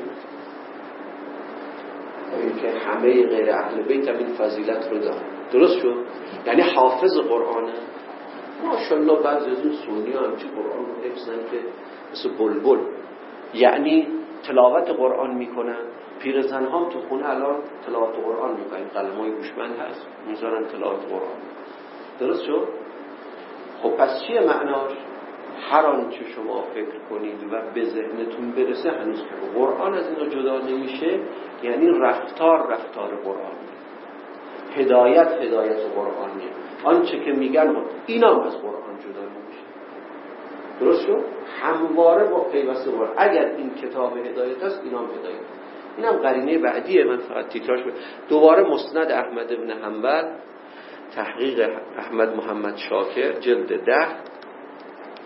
این که همه غیر اهل بیت هم این فضیلت رو دارن. درست شد؟ یعنی حافظ قرآنه. ماشاءالله بعضی از این سنی ها همچی قرآن رو حفظن که مثل بلبل، یعنی تلاوت قرآن میکنن. پیرزن هم تو خونه الان تلاوت قرآن میکنن، قلمای هوشمند هست میذارن تلاوت قرآن. درست شد؟ خب پس چیه معناش؟ هر آنچه شما فکر کنید و به ذهنتون برسه هنوز که قرآن از اینا جدا نمیشه، یعنی رفتار قرآن، هدایت قرآنیه. آنچه که میگن اینا از قرآن جدا نمیشه. درست شد؟ همواره با پیوسته قرآن. اگر این کتاب هدایت است، اینا هم هدایت. اینم قرینه بعدیه. من فقط تیتراژ دوباره مسند احمد بن حنبل، تحقیق احمد محمد شاکر، جلد 10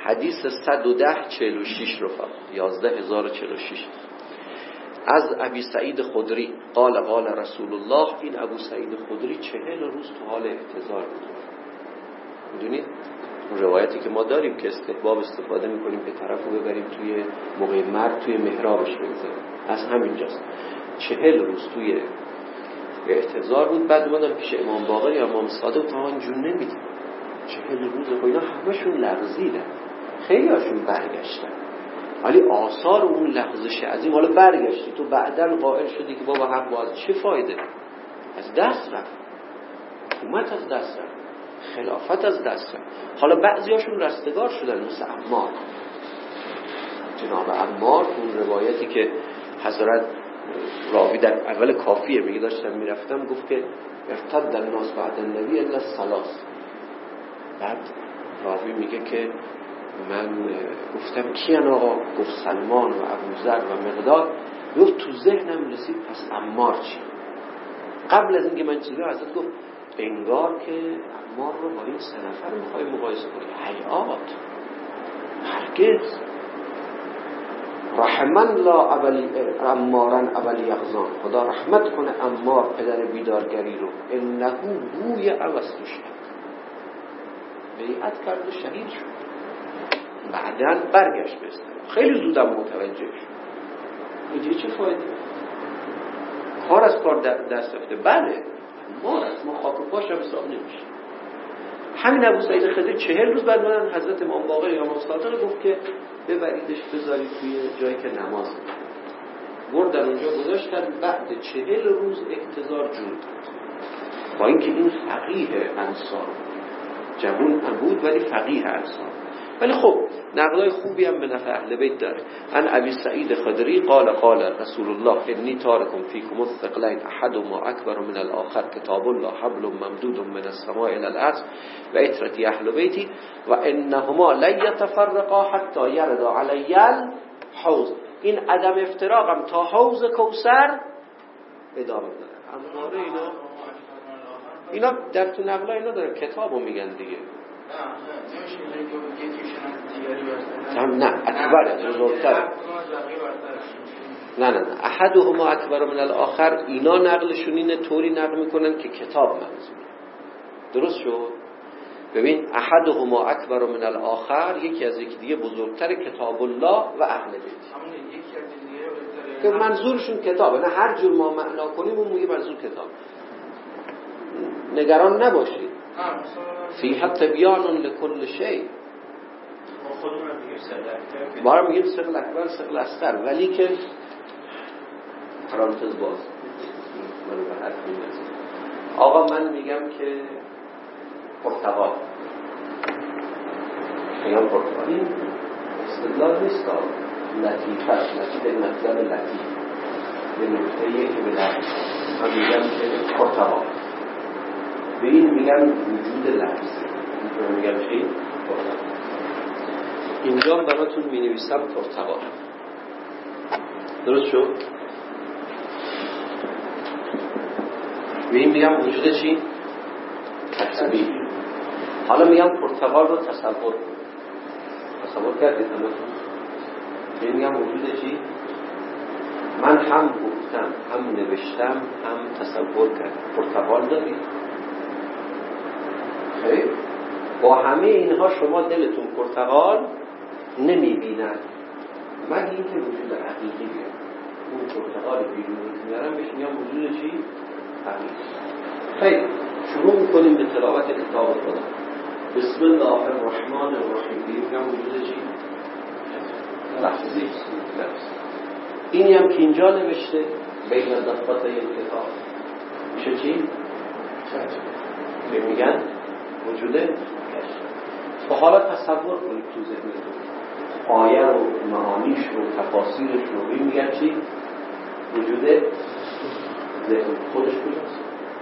حدیث 11046 رفقا 11046 از ابی سعید خدری قال قال رسول الله. این ابو سعید خدری 40 روز تو حال احتضار بود. میدونید اون روایتی که ما داریم که استحباب استفاده میکنیم که طرفو ببریم توی موقع مرگ توی محرابش بگذاریم، از همینجاست. 40 روز توی احتضار بود. بعد اومدم پیش امام باقر یا امام صادق تا جون نمیدیم 40 روز و اینا همشون لغزیدن، خیلی هاشون برگشتن، ولی آثار اون لغزش عظیم حالا برگشتی تو بعدن قائل شدی که بابا حق باز چه فایده، از دست رفت، حکومت از دست رفت، خلافت از دست رفت. حالا بعضی هاشون رستگار شدن مثل عمار. جناب عمار اون روایتی که حضرت راوی در اول کافیه میگه داشتم میرفتم گفت که ارتد الناس بعد النبی الا الثلاث. بعد راوی میگه که من گفتم کیان آقا؟ گفت سلمان و ابوذر و مقداد. گفت تو ذهنم رسید پس عمار چی؟ قبل از اینکه من چیزی حضرت گفت انگار که عمار رو با این 3 نفر میخوای مقایسه کنی. حیات هرگز. رحمن لا عمارن ابل یغزان، خدا رحمت کنه عمار پدر بیدارگری رو. انه بوی اوستو شد، بیعت کرد و شهید شد. بعدن برگشت به اصطلاح. خیلی زودم متوجه شد میگه چه فایده، کار از کار دست رفته. بله ما خاک و پاش هم حساب نمیشه. همین ابو سعید خدری 40 روز بعد من حضرت امام باقر یا امام صادق گفت که ببریدش بذارید توی جایی که نماز بردن اونجا گذاشتن. بعد 40 روز احتضار جون داد، با اینکه این فقیه انصار جوون بود ولی فقیه انصار. ولی خب نقلای خوبی هم به نفع اهل بیت داره. ان ابی سعید خدری قال قال رسول الله انی تارکم فیکم الثقلین احدهما اکبر من الاخر کتاب الله حبل ممدود من السماء الى الارض و عترتی اهل بیتی و انهما لا یتفرقا حتی یرد علی الحوض. این عدم افتراقم تا حوض کوثر ادامه داره. اماره اینا در تو نقلا اینا داره، کتابو میگن دیگه. نه اکبر بزرگتر. نه احدهما اکبر من الاخر. اینا نقلشون اینه طوری نقل میکنن که کتاب منظور. درست شد؟ ببین احدهما اکبر من الاخر، یکی از یکی دیگه بزرگتر کتاب الله و اهل بیت. که منظورشون کتابه. نه هر جور ما معنا کنیم اون میگه منظور کتاب. نگران نباشید. فیها تبیان لکل شیء. ما رو میگیم ثقل اکبر ثقل اصغر، ولی که پرانتز باز منو به حرف می‌رسه. آقا من میگم که پرتقال میگم پرتقال این استدلال نیست، لطیفه لطیفه مطلب لطیف به نکته‌ای که به لطیف من میگم که پرتقال به این میگم وجود لفظی. این میگم چی؟ اینجا براتون می نویسم پرتقال. درست شد؟ به این میگم وجود چی؟ تکسبی. حالا میگم پرتقال رو تصور کردید همتون؟ به این میگم وجود چی؟ من هم گفتم هم نوشتم هم تصور کردم. پرتقال دارید؟ خیلی با همه اینها شما دلتون پرتقال نمیبینن مگه اینکه وجود حقیقی بیاد. اون پرتقال بیرونی میارن بهش میگن وجود چی؟ حقیقی. خیلی شروع میکنیم به تلاوت کتاب خدا. بسم الله الرحمن الرحیم. میگم وجود چی؟ لفظی. اینی هم که اینجا نوشته بین دفتر این کتاب میشه چی؟ میگن وجوده گشت. و حالا تصور کنید تو ذهنتون آیه رو معانیش رو تفاسیرش رو این میگن چی؟ وجوده ذهن خودش کجاست؟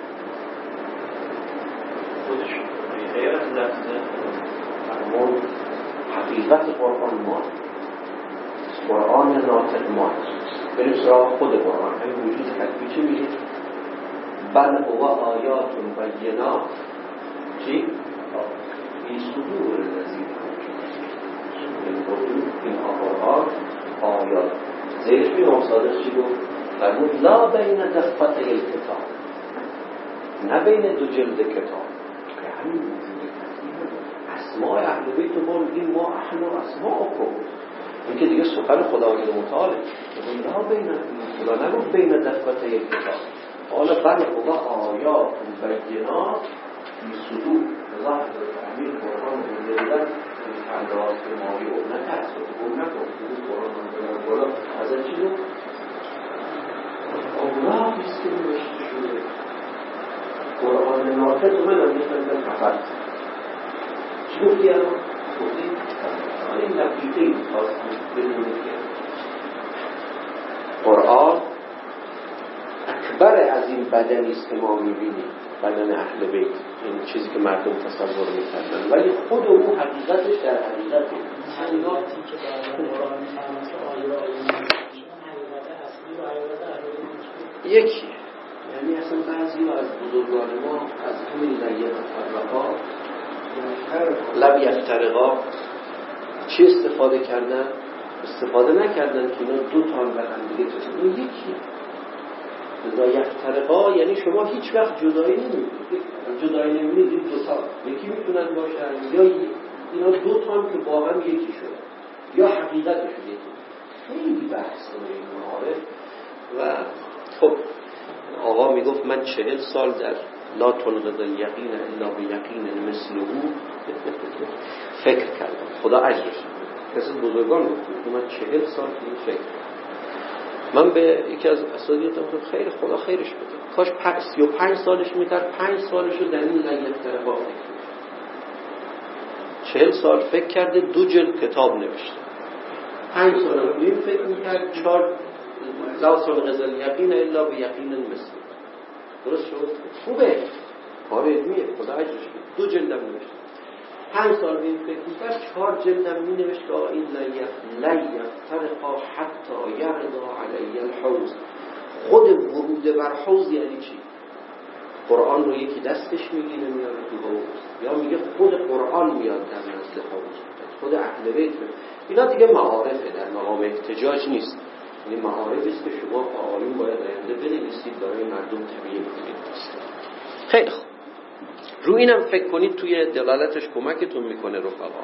خودش غیر از لفظ فرمان حقیقت قرآن ما قرآن ناطق ما بریم سراغ خود قرآن. همین وجود حقیقی چی میگه؟ بل هو آیات بینات چی؟ این صدور الذین صادق چی گفت؟ فرمود لا بین دفتر الکتاب، نه بین دو جلد کتاب. همین اسماء اهل بیت رو میگیم ما اهل اسماء کن، این که دیگه سخن خداوند متعال. لا بین، خدا نگفت بین دفتر الکتاب. حالا بله خدا آیات بینات فی صدور ظاهر تعمیر قرآن رو دیدن انداز که ماهی او نترس و او نکن قرآن از چی رو؟ الله بیست که نوشته شده قرآن ناطق من هم میتونم خفت چی گفتی الان؟ گفتی؟ این دقیقی خواستم بدونید که قرآن اکبر از این بدنی است که ما میبینیم، بدن اهل بیت، این چیزی که مردم تصور میکردن، ولی خود او حقیقتش در حقیقت حقیقتی که در قرآن میفهمند که آیه حقیقت اصلی و حقیقت اهل بیت یکیه. یعنی اصلا بعضی از بزرگان ما از همین لیفترقا لم یفترقا چی استفاده کردن؟ استفاده نکردن که اینا دو تا هم دیگه تصور یکیه. لیفترقا یعنی شما هیچ وقت جدایی نمی‌بینید این دو تا یکی میتونن باشن یا اینا دو تا هم که با هم یکی شدن یا حقیقتش یکی. خیلی بحث این معارف. و خب آقا میگفت من 40 سال در لا تنقض الیقین الا بیقین مثله فکر کردم، خدا اجرش کسی بزرگان گفت من 40 سال این فکر. من به یکی از اساتید گفتم خیر خدا خیرش بده، کاش 35 سالش میکرد 5 سالشو در این لیفترقا فکر کرد. 40 سال فکر کرده 2 جلد کتاب نوشته، 5 سال رو این فکر میکرد 4 لا تنقض الیقین الا بیقین مثله. درست شد؟ خوبه کار علمیه، خدا اجرش بده. 2 جلد هم نوشته، 5 سال به این فکر میکرد، 4 جلد هم می نوشت که این لیفترقا حتی یرضا علی الحوض. خود ورود بر حوض یعنی چی؟ قرآن رو یکی دستش میگیره میاره تو حوض، یا میگه خود قرآن میاد در نزد حوض، خود اهل بیت. اینا دیگه معارفه، در مقام احتجاج نیست. این معارفی است که شما آیون باید آینده بنویسید برای مردم تبیین کنید. خیلی خوب، رو اینم فکر کنید، توی دلالتش کمکتون میکنه رفقا.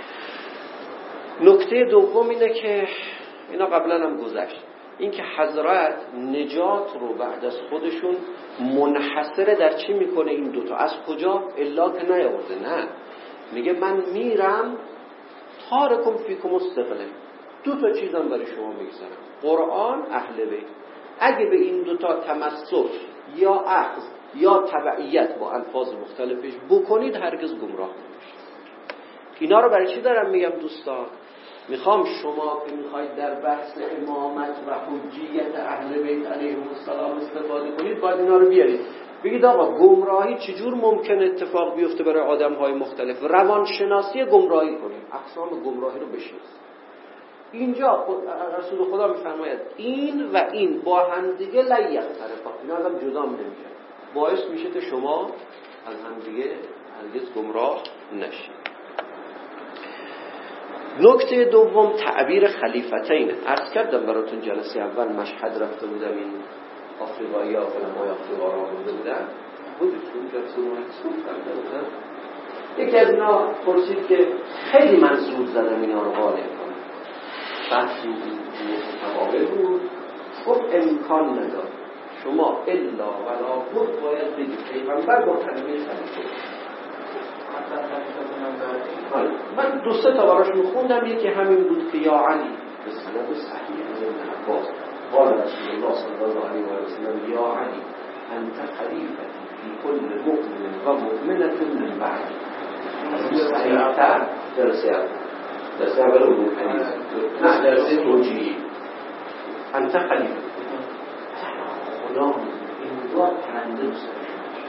نکته دوم اینه که اینا قبلا هم گذشت، این که حضرت نجات رو بعد از خودشون منحصره در چی میکنه؟ این دوتا. از کجا؟ الا که نیاورده، نه، میگه من میرم تارکم فیکم استقله، 2 تا چیزم برای شما میگذارم، قرآن، اهل بیت. اگه به این 2 تا تمسک یا اخذ یا تبعیت با الفاظ مختلفش بکنید هرگز گمراه نمیشید. اینا رو برای چی دارم میگم دوستان؟ میخوام شما که میخواید در بحث امامت و حجیت اهل بیت علیهم السلام استفاده کنید، باید اینا رو بیارید. بگید آقا گمراهی چجور ممکن اتفاق بیفته برای آدم‌های مختلف، روانشناسی گمراهی کنید، اقسام گمراهی رو بشناسید. اینجا رسول خدا میفرماید این و این با هم دیگه لیفترقا، اینا آدم جدا نمیشه، باعث میشه که شما از هم دیگه هرگز گمراه نشید. نکته دوم تعبیر خلیفتین. عرض کردم براتون جلسه اول مشهد رفته بودم، این آفریقایی ها علمای آفریقا را بوده بودن، بودتون جلسه محسوب کرده بودن. یکی از اینا پرسید که خیلی من زود زدم اینا رو غالب کنم، بحثی متقابل بود، خب امکان نداره شما الا ولا بود باید بگید پیغمبر با کلمه خلیفه. من 2-3 تا براش میخوندم، یکی همین بود که یا علی به سند صحیح از ابن عباس قال رسول الله صلی الله علیه و سلم یا علی انت خلیفتی فی کل مؤمن و مؤمنة من بعد. صحیح‌تر درسه اول بود، نه درسه توجیهی. انت خلیفتی خدا این دو پرنده بسرش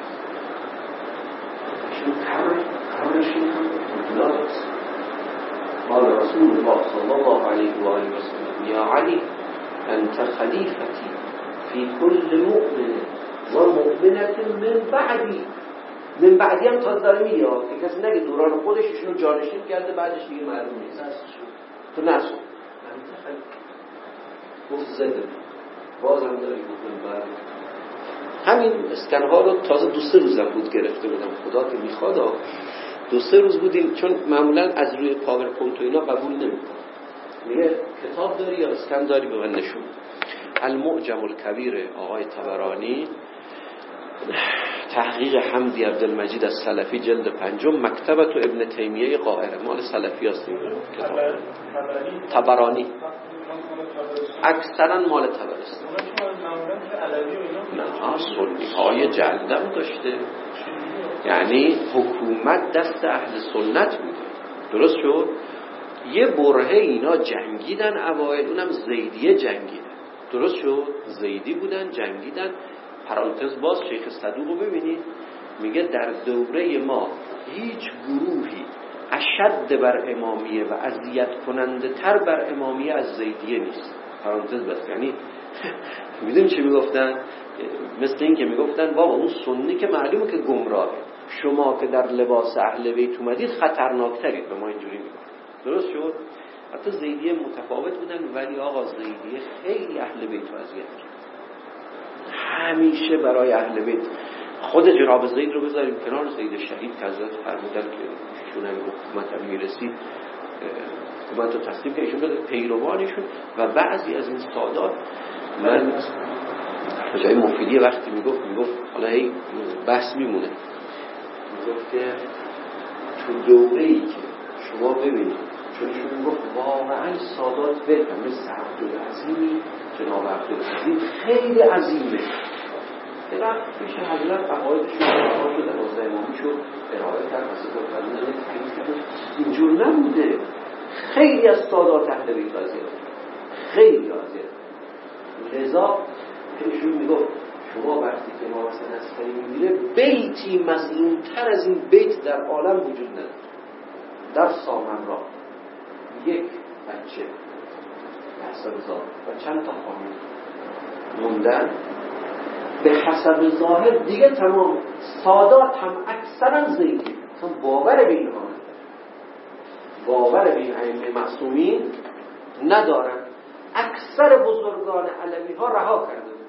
قال رسول الله صلى الله عليه وآله وسلم يا علي أنت خليفتي في كل مؤمن ومؤمنة من بعدي. من بعدی هم تا داره میاد که کسی نگه دوران خودش ایشونو جانشین کرده بعدش دیگه معلوم نیست تو نسو. گفت زده بازم داری؟ گفتم بله. همین اسکنها رو تازه 2-3 روزم بود گرفته بودم، خدا که میخواد 2-3 روز بودیم، چون معمولا از روی پاورپوینت و اینا قبول نمیکنه. میگه کتاب داری یا اسکن داری؟ به من نشون. المعجم الکبیر آقای طبرانی، تحقیق حمدی عبدالمجید از سلفی، جلد 5، مکتبه تو ابن تیمیه قاهره، مال سلفی هست این کتاب. طبرانی اکثرا مال طبرست. نه سنی های جلدم داشته، یعنی حکومت دست اهل سنت بوده. درست شد؟ یه برهه اینا جنگیدن اوائل، اونم زیدیه جنگیدن. درست شد؟ زیدی بودن جنگیدن. پرانتز باز شیخ صدوق رو ببینید، میگه در دوره ما هیچ گروهی اشد بر امامیه و اذیت کننده تر بر امامیه از زیدیه نیست. پرانتز بس، یعنی میدونی چی میگفتن؟ مثل این که میگفتن بابا اون سنی که معلومه که گمراهه، شما که در لباس اهل بیت اومدید خطرناکترید. به ما اینجوری میگن. درست شد؟ حتی زیدیه متفاوت بودن، ولی آقا زیدیه خیلی اهل بیت رو اذیت کرد. همیشه برای اهل بیت. خود جناب زید رو بذاریم کنار، زید شهید که حضرت فرمودن که ایشون هم حکومت هم میرسید، حکومت رو تسلیم که ایشون بده پیروانشون و بعضی از این سادات. من جای مفیدی وقتی میگفت حالا هی بحث میمونه، میگفت که تو دوره‌ای که شما ببینید، چون ایشون میگفت واقعا سادات بهتر مثل عبدالعظیمی، جناب عبدالعظیم خیلی عظیمه، درخت پیش حضرت عقایدشون ارائه شد، 12 امامی شد ارائه کرد، مثلا فرمودن تعریف کرد. اینجور نبوده. خیلی از سادات اهل بیت اذیت، خیلی اذیت. لذا ایشون میگفت شما وقتی که ما مثلا اسکری میبینه بیتی مظلومتر از این بیت در عالم وجود نداره. در سامنرا یک بچه حسب ظاهر و چند تا خانم موندن، به حسب ظاهر دیگه تمام. سادات هم اکثرا زیدی، چون باور به اینها باور به این ائمه معصومین ندارن. اکثر بزرگان علوی ها رها کرده بود.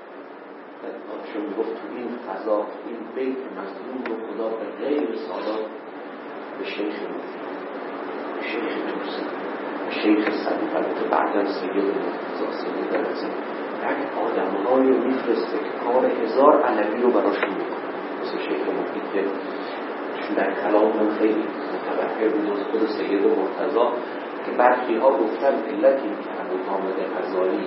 چون میگفت تو این فضا این بیت مظلوم رو خدا به غیر سادات، به شیخ مفید، به شیخ توسی، به شیخ صدوق، البته بعداً سید مرتضی، سید درزی، یک آدم‌هایی رو میفرسته که کار 1000 علوی رو براشون میکنه، مثل شیخ مفید که در کلام هم خیلی متبحر بود. خود سید مرتضی که برخی ها گفتن علتی که ابو حامد غزالی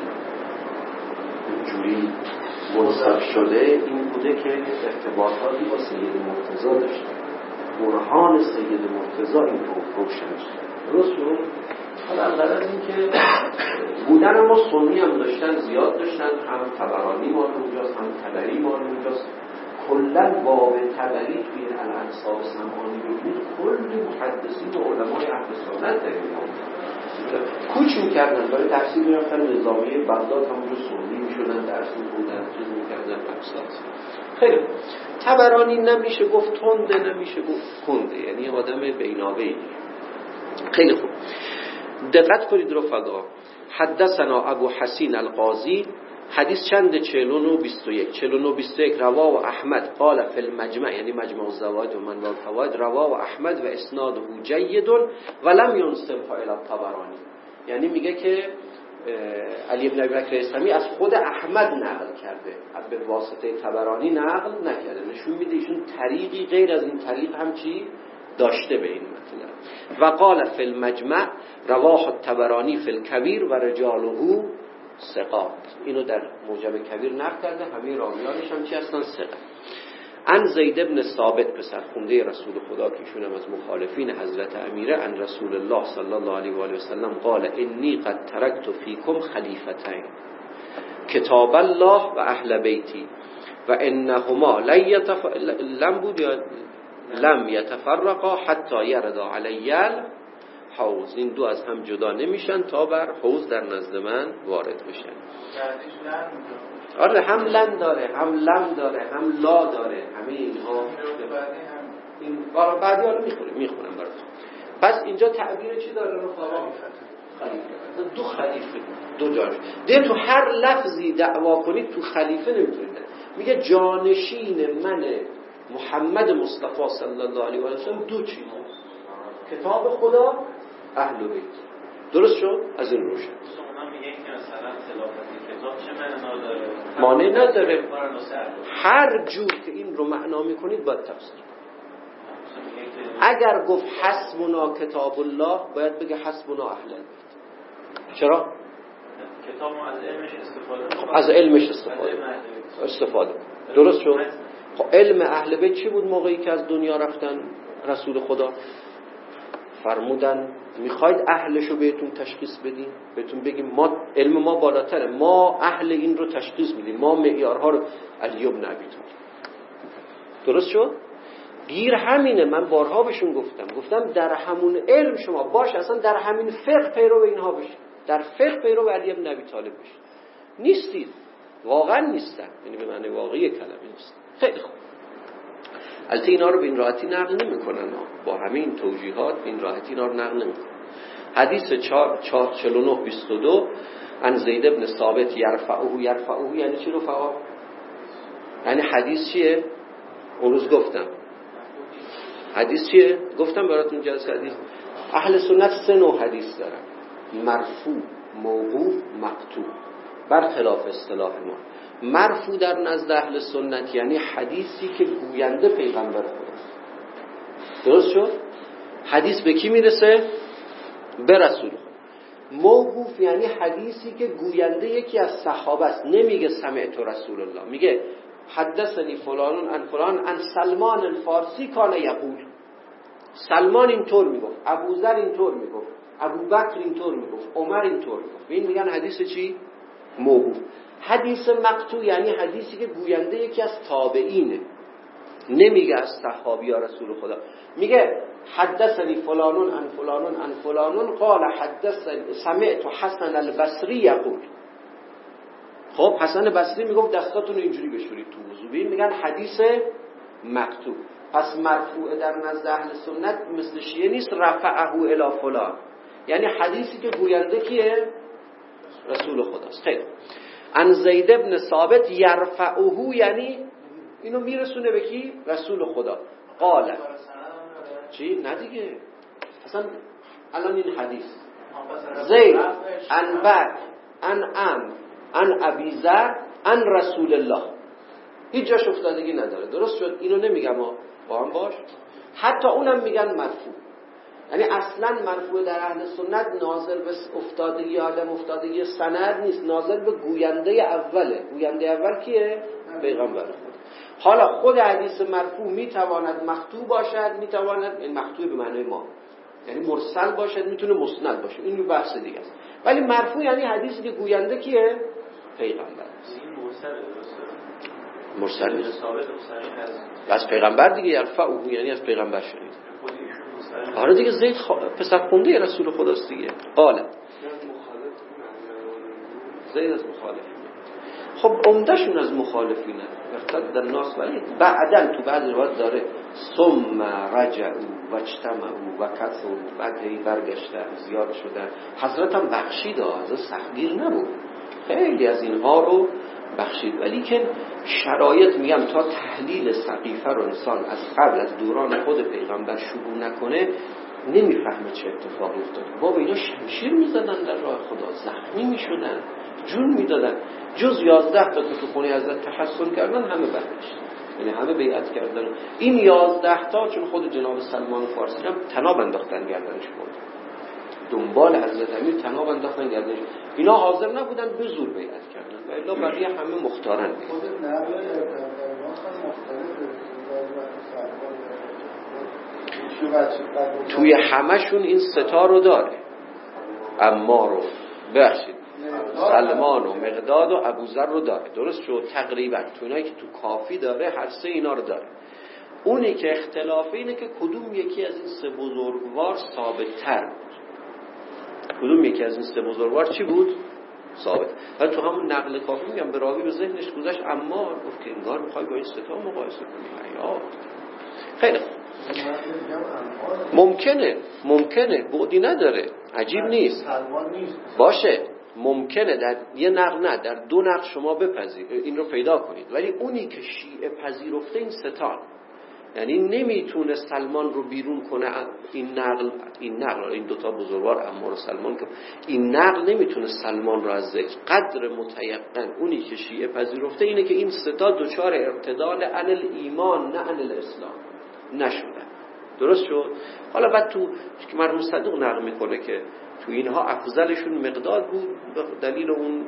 اینجوری منصف شده این بوده که ارتباطاتی با سید مرتضی داشته، برهان سید مرتضی این رو روشن شد. درست شد؟ حالا غرض این که بودن ما سنی هم داشتن، زیاد داشتن، هم طبرانی مال اونجاست، هم طبری مال اونجاست. کلا باب طبری توی الانساب سمعانی ببینید کلی محدثین و علمای اهل سنت در ایران کوچ میکردن، برای تحصیل میرفتن نظامیه بغداد، همونجا سنی میشدن، درس میخوندن، چیز میکردن، اقصاص. خیلی طبرانی نمیشه گفت تنده، نمیشه گفت کنده، یعنی آدم بینابینی. خیلی خوب دقت کنید رفقا. حدثنا ابو حسین القاضی، حدیث چند؟ 49-21 رواه احمد قال فی المجمع، یعنی مجمع الزوائد و منبع الفوائد، رواه احمد و اسناده جید ولم ينسبه الی الطبرانی. یعنی میگه که علی بن ابی بکر اسلامی از خود احمد نقل کرده، به واسطه طبرانی نقل نکرده. نشون میده ایشون طریقی غیر از این طریق هم چی داشته به این مطلب. و قال فی المجمع رواه الطبرانی فی الکبیر و رجاله ثقات. اینو در موجب کبیر نقل کرده، همه راویانش هم چی هستن؟ ثقه. عن زید بن ثابت، پسر خونده رسول خدا که ایشون هم از مخالفین حضرت امیره، عن رسول الله صلی الله علیه و آله و سلم قال انی قد ترکت فیکم خلیفتین کتاب الله و اهل بیتی و انهما لم یتفرقا حتی یردا علی حوض. این دو از هم جدا نمیشن تا بر حوض در نزد من وارد بشن. آره هم لن داره، هم لم داره، هم لا داره، همه اینها. این بعدی حالا میخونم براتون. پس اینجا تعبیر چی داره رفقا؟ خلیفه. دو جانشین. دیگه تو هر لفظی دعوا کنید تو خلیفه نمیتونید. میگه جانشین من محمد مصطفی صلی الله علیه و سلم دو چیز: کتاب خدا، اهل بیت. درست شد؟ از این روشن شما میگه که مثلا خلافت کتاب چه معنا داره؟ معنی نداره. هر جور که این رو معنا میکنید باید تفسیر. اگر گفت حسبنا کتاب الله باید بگه حسبنا اهل بیت. چرا؟ کتاب ما از علمش استفاده از علمش استفاده. درست شد؟ خب علم اهل بیت چی بود موقعی که از دنیا رفتن رسول خدا؟ فرمودن میخواید اهلشو بهتون تشخیص بدیم، بهتون بگیم ما علم ما بالاتره، ما اهل این رو تشخیص میدیم، ما معیارها رو علی بن ابی طالب. درست شد؟ گیر همینه. من بارها بهشون گفتم در همون علم شما باش، اصلا در همین فقه پیرو اینها بشید، در فقه پیرو علی بن ابی طالب بشید. نیستید، واقعا نیستن، یعنی به معنی واقعی کلمه نیست. خیلی خوب. البته اینا رو به این راحتی نقل نمی‌کنن، با همین توجیهات به این راحتی اینا رو نقل نمی‌کنن. حدیث 449-22 عن زید بن ثابت یرفعه یعنی چی رفعه؟ یعنی حدیث چیه؟ اون روز گفتم حدیث چیه؟ گفتم براتون جلسه حدیث. اهل سنت 3 نوع حدیث دارن: مرفوع، موقوف، مقطوع، برخلاف اصطلاح ما. مرفوع در نزد اهل سنت یعنی حدیثی که گوینده پیغمبر خداست. درست شد؟ حدیث به کی میرسه؟ به رسول خدا. موقوف یعنی حدیثی که گوینده یکی از صحابه است، نمیگه سمعت رسول الله، میگه حدثنی فلان عن فلان عن سلمان الفارسی کان یقول. سلمان اینطور میگفت، ابوذر اینطور میگفت، ابوبکر اینطور میگفت، عمر اینطور میگفت. این میگن حدیث چی؟ موقوف. حدیث مقطوع یعنی حدیثی که گوینده یکی از تابعینه، نمیگه از صحابی یا رسول خدا، میگه حدثنی فلانون عن فلانون عن فلانون قال حدثنی سمعت حسن البصری یقول. خب حسن بصری میگفت دستاتون رو اینجوری بشورید تو وضو. ببین میگن حدیث مقطوع. پس مرفوع در نزد اهل سنت مثل شیعه نیست رفعه الی فلان، یعنی حدیثی که گوینده کیه؟ رسول خداست. خیلی عن زید بن ثابت یرفعه یعنی اینو میرسونه به کی؟ رسول خدا. قال چی؟ نه دیگه، اصلا الان این حدیث زید عن بکر عن عمرو عن ابی ذر عن رسول الله هیچ جاش افتادگی نداره. درست شد؟ اینو نمیگم با هم باش. حتی اونم میگن مرفوع، یعنی اصلا مرفوع در اهل سنت ناظر به افتادگی عالم افتادگی سند نیست، ناظر به گوینده اوله. گوینده اول کیه؟ پیغمبر خدا. حالا خود حدیث مرفوع میتواند مقطوع باشد، میتواند این مقطوع به معنی ما یعنی مرسل باشد، میتونه مسند باشه، این بحث دیگه است. ولی مرفوع یعنی حدیثی که گوینده کیه؟ پیغمبر. این مرسل نیست، از پیغمبر دیگه. یرفعه یعنی از پیغمبر شنید. آره دیگه، زید پسر خونده رسول خداست دیگه. قال زید از مخالفین. خب عمدهشون از مخالفینه، ارتد در ناس، ولی بعدن تو بعضی روایات داره ثم رجعوا واجتمعوا و کثروا، بعد هی برگشتن زیاد شدن. حضرت هم بخشید، از سختگیر نبود، خیلی از اینها رو بخشید. ولی که شرایط میگم تا تحلیل سقیفه رو انسان از قبل از دوران خود پیغمبر شروع نکنه نمیفهمه چه اتفاقی افتاد. بابا اینا شمشیر میزدن در راه خدا، زخمی میشدن، جون میدادن. جز 11 تا که تو خونه حضرت تحصل کردن همه برگشت، یعنی همه بیعت کردن. این 11 تا چون خود جناب سلمان فارسی هم طناب انداختن گردنش برد، دنبال حضرت امیر طناب انداختن گردنش. اینا حاضر نبودن به زور بیعت کردن و الا بقیه همه مختارن. توی همشون این ستا رو داره، اما رو بخشید سلمان و مقداد و ابوذر رو داره. درست شد؟ تقریبا تو اینایی که تو کافی داره هر سه اینا رو داره. اونی که اختلافه اینه که کدوم یکی از این سه بزرگوار ثابت تر بود. کدوم یکی از این سه بزرگوار چی بود؟ ثابت. و تو همون نقل کافی میگم به راوی به ذهنش گذشت، اما گفت که انگار میخوای با این سه تا مقایسه کنی. یا خیلی ممکنه بعدی نداره، عجیب نیست. باشه ممکنه در یه نقل نه در دو نقل شما بپذیرید این رو پیدا کنید، ولی اونی که شیعه پذیرفته این ستان، یعنی نمیتونه سلمان رو بیرون کنه. این نقل این دوتا بزرگوار عمار و سلمان که این نقل نمیتونه سلمان رو از ذکر. قدر متیقن اونی که شیعه پذیرفته اینه که این ستا دچار ارتدال عن الایمان نه عن الاسلام نشدن. درست شد؟ حالا بعد تو که مرحوم صدوق نقل میکنه که تو اینها افضلشون مقداد بود به دلیل اون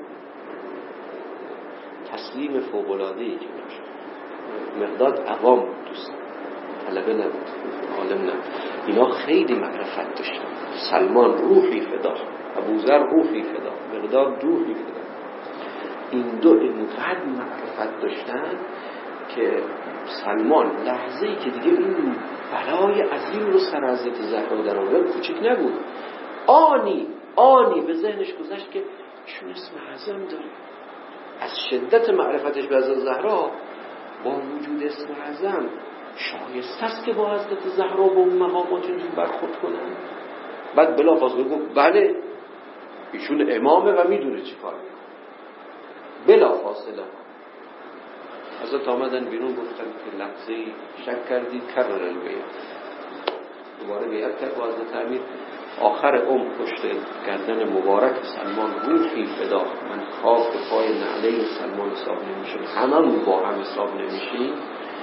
تسلیم فوق‌العاده‌ای که داشت. مقداد عوام بود، دوست طلبه نبود، عالم نبود. اینا خیلی معرفت داشتن. سلمان روحی فدا، ابوذر روحی فدا، مقداد روحی فدا. این دو اینقدر معرفت داشتن که سلمان لحظه‌ای که دیگه این بلای عظیم رو سر حضرت زهرا در آورد کوچیک نبود، آنی به ذهنش گذشت که چون اسم اعظم داره. از شدت معرفتش به حضرت زهرا با وجود اسم اعظم شایسته است که با حضرت زهرا با اون مقامات اینجور برخورد کنن. بعد بلافاصله گفت بله ایشون امامه و میدونه چی کار کنه. بلافاصله حضرت آمدن بیرون گفتن که لحظه‌ای شک کردید کرر البیعت، دوباره بیعت کرد با حضرت امیر. آخر عمر پشت گردن مبارک سلمان روحی فدا، من خاک پای نعله سلمان حساب نمیشم، هممون با هم حساب نمیشیم.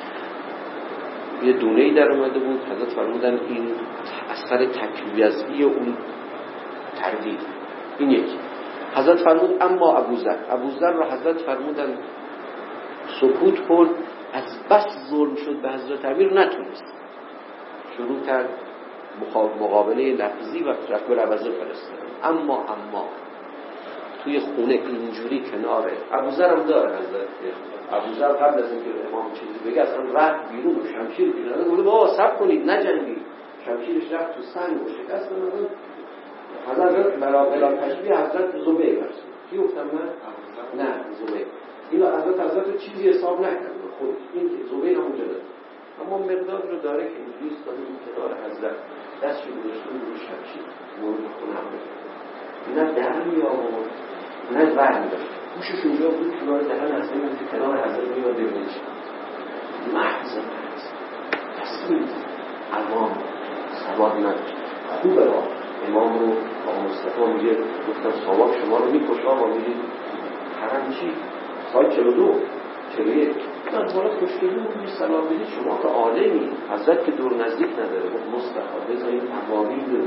یه دونه‌ای در اومده بود، حضرت فرمودن این اثر تکویزی اون تردید. این یکی. حضرت فرمود اما ابوذر را حضرت فرمودن سکوت کن، از بس ظلم شد به حضرت امیر نتونست، شروع کرد مقابله لفظی و رکب روزه فرستادن. اما توی خونه اینجوری کناره ابوذر هم داره. حضرت ابوذر قبل از اینکه امام چیزی بگه اصلا رفت بیرون و شمشیر بیرون گفت بابا صبر کنید نجنگید. شمشیرش رفت تو سنگ و شکست داد. حضرت برای تشبیه حضرت زبیر رسید. کی گفتم من؟ نه زبیر. اینو حضرت چیزی حساب نکرد خود این که زبیر هم اونجا داد. اما مقداد رو داره که اینجوری استاد این کنار حضرت دستشو گذاشته رو شمشیر مورد خونه هم نه در می آورد نه بر می داشت گوشش اونجا بود کنار دهن حضرت که کنار حضرت می آورد ببینید محض تصمیم عوام سواد نداشت. خوبه را امام رو با مصطفی میگه گفتم سواد شما رو میکشا و میگه حرم چی؟ سال 41 من حالا خوشگلی رو سلام بدید شما که عالمی حضرت که دور نزدیک نداره گفت مصطفی بذارید عوامی رو.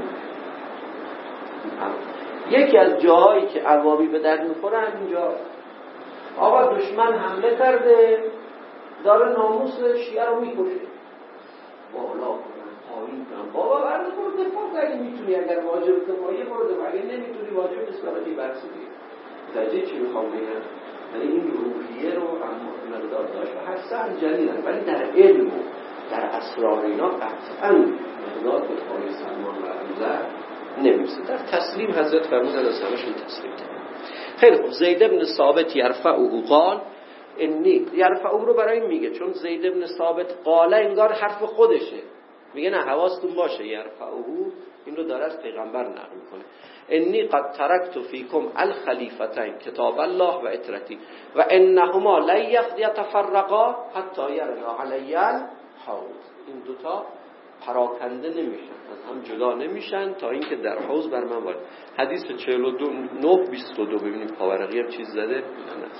یکی از جاهایی که عوامی به درد میخورن اینجا آقا دشمن حمله کرده داره ناموس شیعه رو میکشه، بالا کنن پایین کنن، بابا برد برو دفاع اگه میتونی، اگر واجب دفاعی برو دفاع، اگه نمیتونی واجب نیست برای برسی دید. درجه چی میخوام بگم؟ یعنی این روحیه رو مقدار داشت و حسن جلیلن، ولی در علم و در اسرار اینا قطعا مقدار به پای سلمان و ابوذر نمیرسه. در تسلیم حضرت فرمودن از همشون تسلیم کرد. خیلی خوب. زید بن ثابت یرفعه قال انی، یرفعه رو برای این میگه چون زید بن ثابت قاله انگار حرف خودشه، میگه نه حواستون باشه یرفعه این رو داره از پیغمبر نقل میکنه. انی قد ترکت فیکم الخلیفتین کتاب الله و اطرتی و انهما لا یتفرقا حتی یرجع علی الحوض. این دوتا پراکنده نمیشن، از هم جدا نمیشن تا اینکه در حوض بر من وارد. حدیث 42:22 ببینیم پاورقی هم چیز زده نه.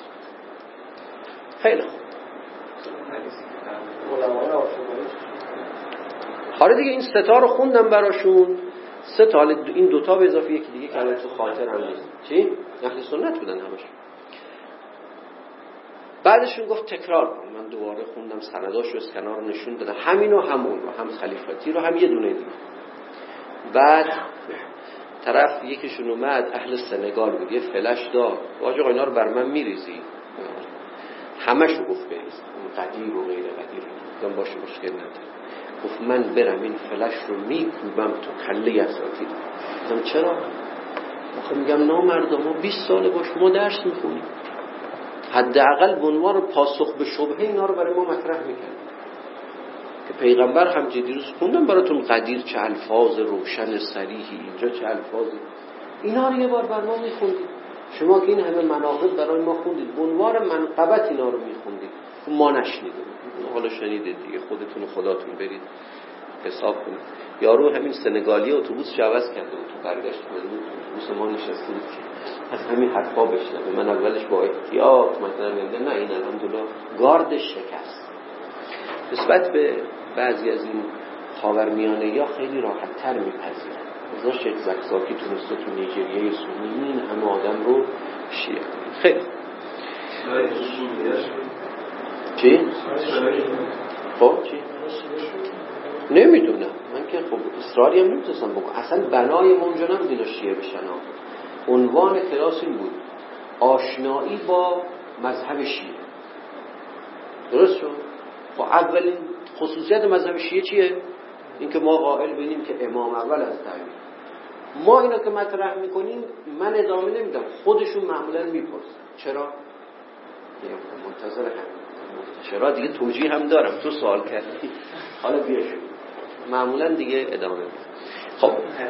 خیلی خوب. حالا دیگه این ستا رو خوندم براشون. سه تا، این دوتا به اضافه یکی دیگه که تو خاطر هم نیست. چی؟ نقل سنت بودن همش. بعدشون گفت تکرار کن. من دوباره خوندم سنداشو اسکنار رو نشون دادم، همین و همون رو، هم خلیفتی رو هم یه دونه دیگه. بعد طرف یکیشون اومد اهل سنگال بود، یه فلش داد، آقا اینا رو بر من میریزی؟ همشو گفت بریز، قدیر و غیر قدیر. گفتم باشه مشکل نداره. گفت من برم این فلش رو میکوبم تو کله اساتید. گفتم چرا؟ آخه میگم نامردا ما 20 ساله با شما درس میخونیم، حداقل به عنوان پاسخ به شبهه اینا رو برای ما مطرح میکنیم که پیغمبر هم دیروز خوندم براتون قدیر چه الفاظ روشن صریحی، اینجا چه الفاظی، اینا رو یه بار بر ما میخوندیم. شما که این همه مناقب برای ما خوندید، عنوان منقبت اینا رو میخوندید، ما نشنیدیم. حالا شنیدید دیگه، خودتون و خداتون برید حساب کنید. یارو همین سنگالی اتوبوس عوض کرده بود، تو برگشت اتوبوس ما نشسته بود که از همین حرفا بشنوه. من اولش با احتیاط مثلا میگم نه این الحمدلله گارد شکست. نسبت به بعضی از این خاورمیانه‌ای خیلی راحت‌تر میپذیرن. مثلا شیخ زکزاکی تونسته تو نیجریه سنی این همه آدم رو شیعه کنه. خیلی چی؟ خب چی؟ نمیدونم من که خب اصراری هم نمیتونستم بکنم. اصلا بنای ما اونجا نبود اینا شیعه بشن. عنوان کلاس این بود آشنایی با مذهب شیعه. درست شد؟ خب اولین خصوصیت مذهب شیعه چیه؟ اینکه ما قائل بینیم که امام اول از تعیین. ما اینا که مطرح میکنیم من ادامه نمیدم، خودشون معمولا میپرسن چرا؟ منتظر هم چرا دیگه توجیه هم دارم، تو سوال کردی حالا بیا شو معمولا دیگه ادامه میدم. خب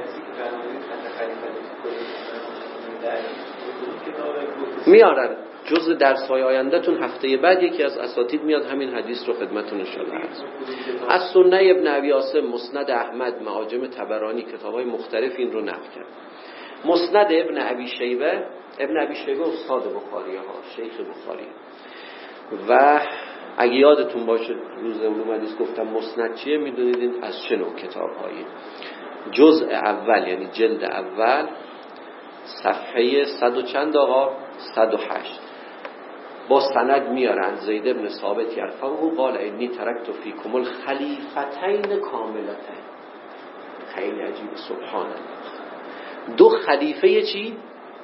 میارن جزء درس‌های آینده‌تون هفته بعد یکی از اساتید میاد همین حدیث رو خدمتتون ان شاءالله عرض کنه. از سنن ابن ابی عاصم، مسند احمد، معاجم طبرانی، کتاب‌های مختلف این رو نقل کرد. مسند ابن ابی شیبه، ابن ابی شیبه استاد بخاری ها، شیخ بخاری. و اگه یادتون باشه روز علوم حدیث گفتم مسند چیه، میدونید این از چه نوع کتاب‌هایی. جزء اول یعنی جلد اول صفحه 100 و چند آقا 108 با سند میارن زید بن ثابت یرفعه قال انی ترکت فیکم الخلیفتین کاملتین. خیلی عجیبه سبحان الله. دو خلیفه چی؟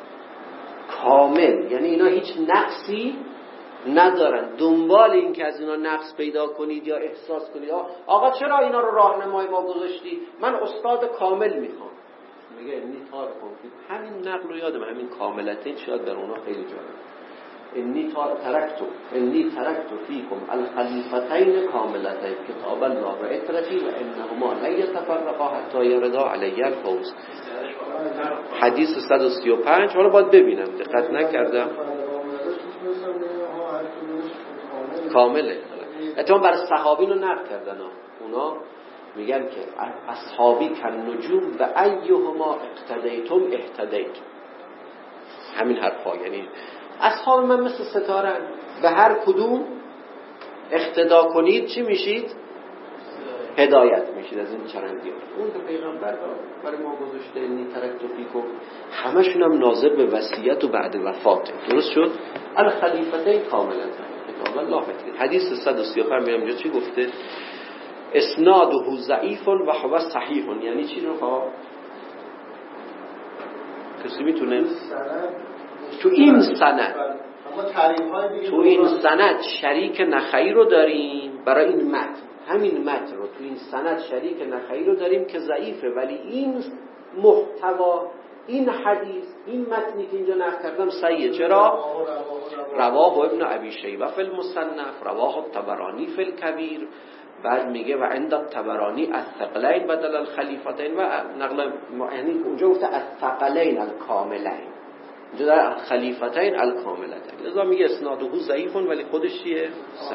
کامل، یعنی اینا هیچ نقصی ندارن. دنبال این که از اینا نقص پیدا کنید یا احساس کنید آقا چرا اینا رو راهنمای ما گذاشتی، من استاد کامل میخوام. میگه انی تارکم، همین نقل رو یادم، همین کاملتین شاید در اونا خیلی جالب. انی ترکت فیکم الخلیفتین کاملتین کتاب الله و عترتی و انهما لا یتفرقا حتی یردا علی الفوز. حدیث 135. حالا باید ببینم، دقت نکردم. کامله. اتفاقا برای صحابین رو نقل کردن اونا میگن که اصحابی کن نجوم و ایهما اقتدیتم اهتدیتم. همین حرفا، یعنی اصحاب من مثل ستاره به هر کدوم اقتدا کنید چی میشید؟ هدایت میشید از این چرندی. اون که پیغمبر برای ما گذاشته انی ترکت فیکم، همشون هم ناظر به وصیت و بعد وفاته. درست شد؟ الخلیفتین کاملتین کتاب الله. حدیث 135 میگم اینجا چی گفته؟ اسناده ضعیف و هو صحیح. یعنی چی رو ها؟ کسی میتونه تو این سند شریک نخعی رو داریم برای این متن، همین متن رو تو این سند شریک نخعی رو داریم که ضعیفه، ولی این محتوا، این حدیث، این متنی که اینجا نقل کردم صحیحه. چرا؟ رواه ابن ابی شیبه فی المصنف، رواه الطبرانی فی الکبیر. بعد میگه و عند الطبرانی الثقلین بدل الخلیفتین و نقل، یعنی اونجا گفته الثقلین الکاملین، اینجا در الخلیفتین الکاملتین. لذا میگه اسناده ضعیف ولی خودش چیه؟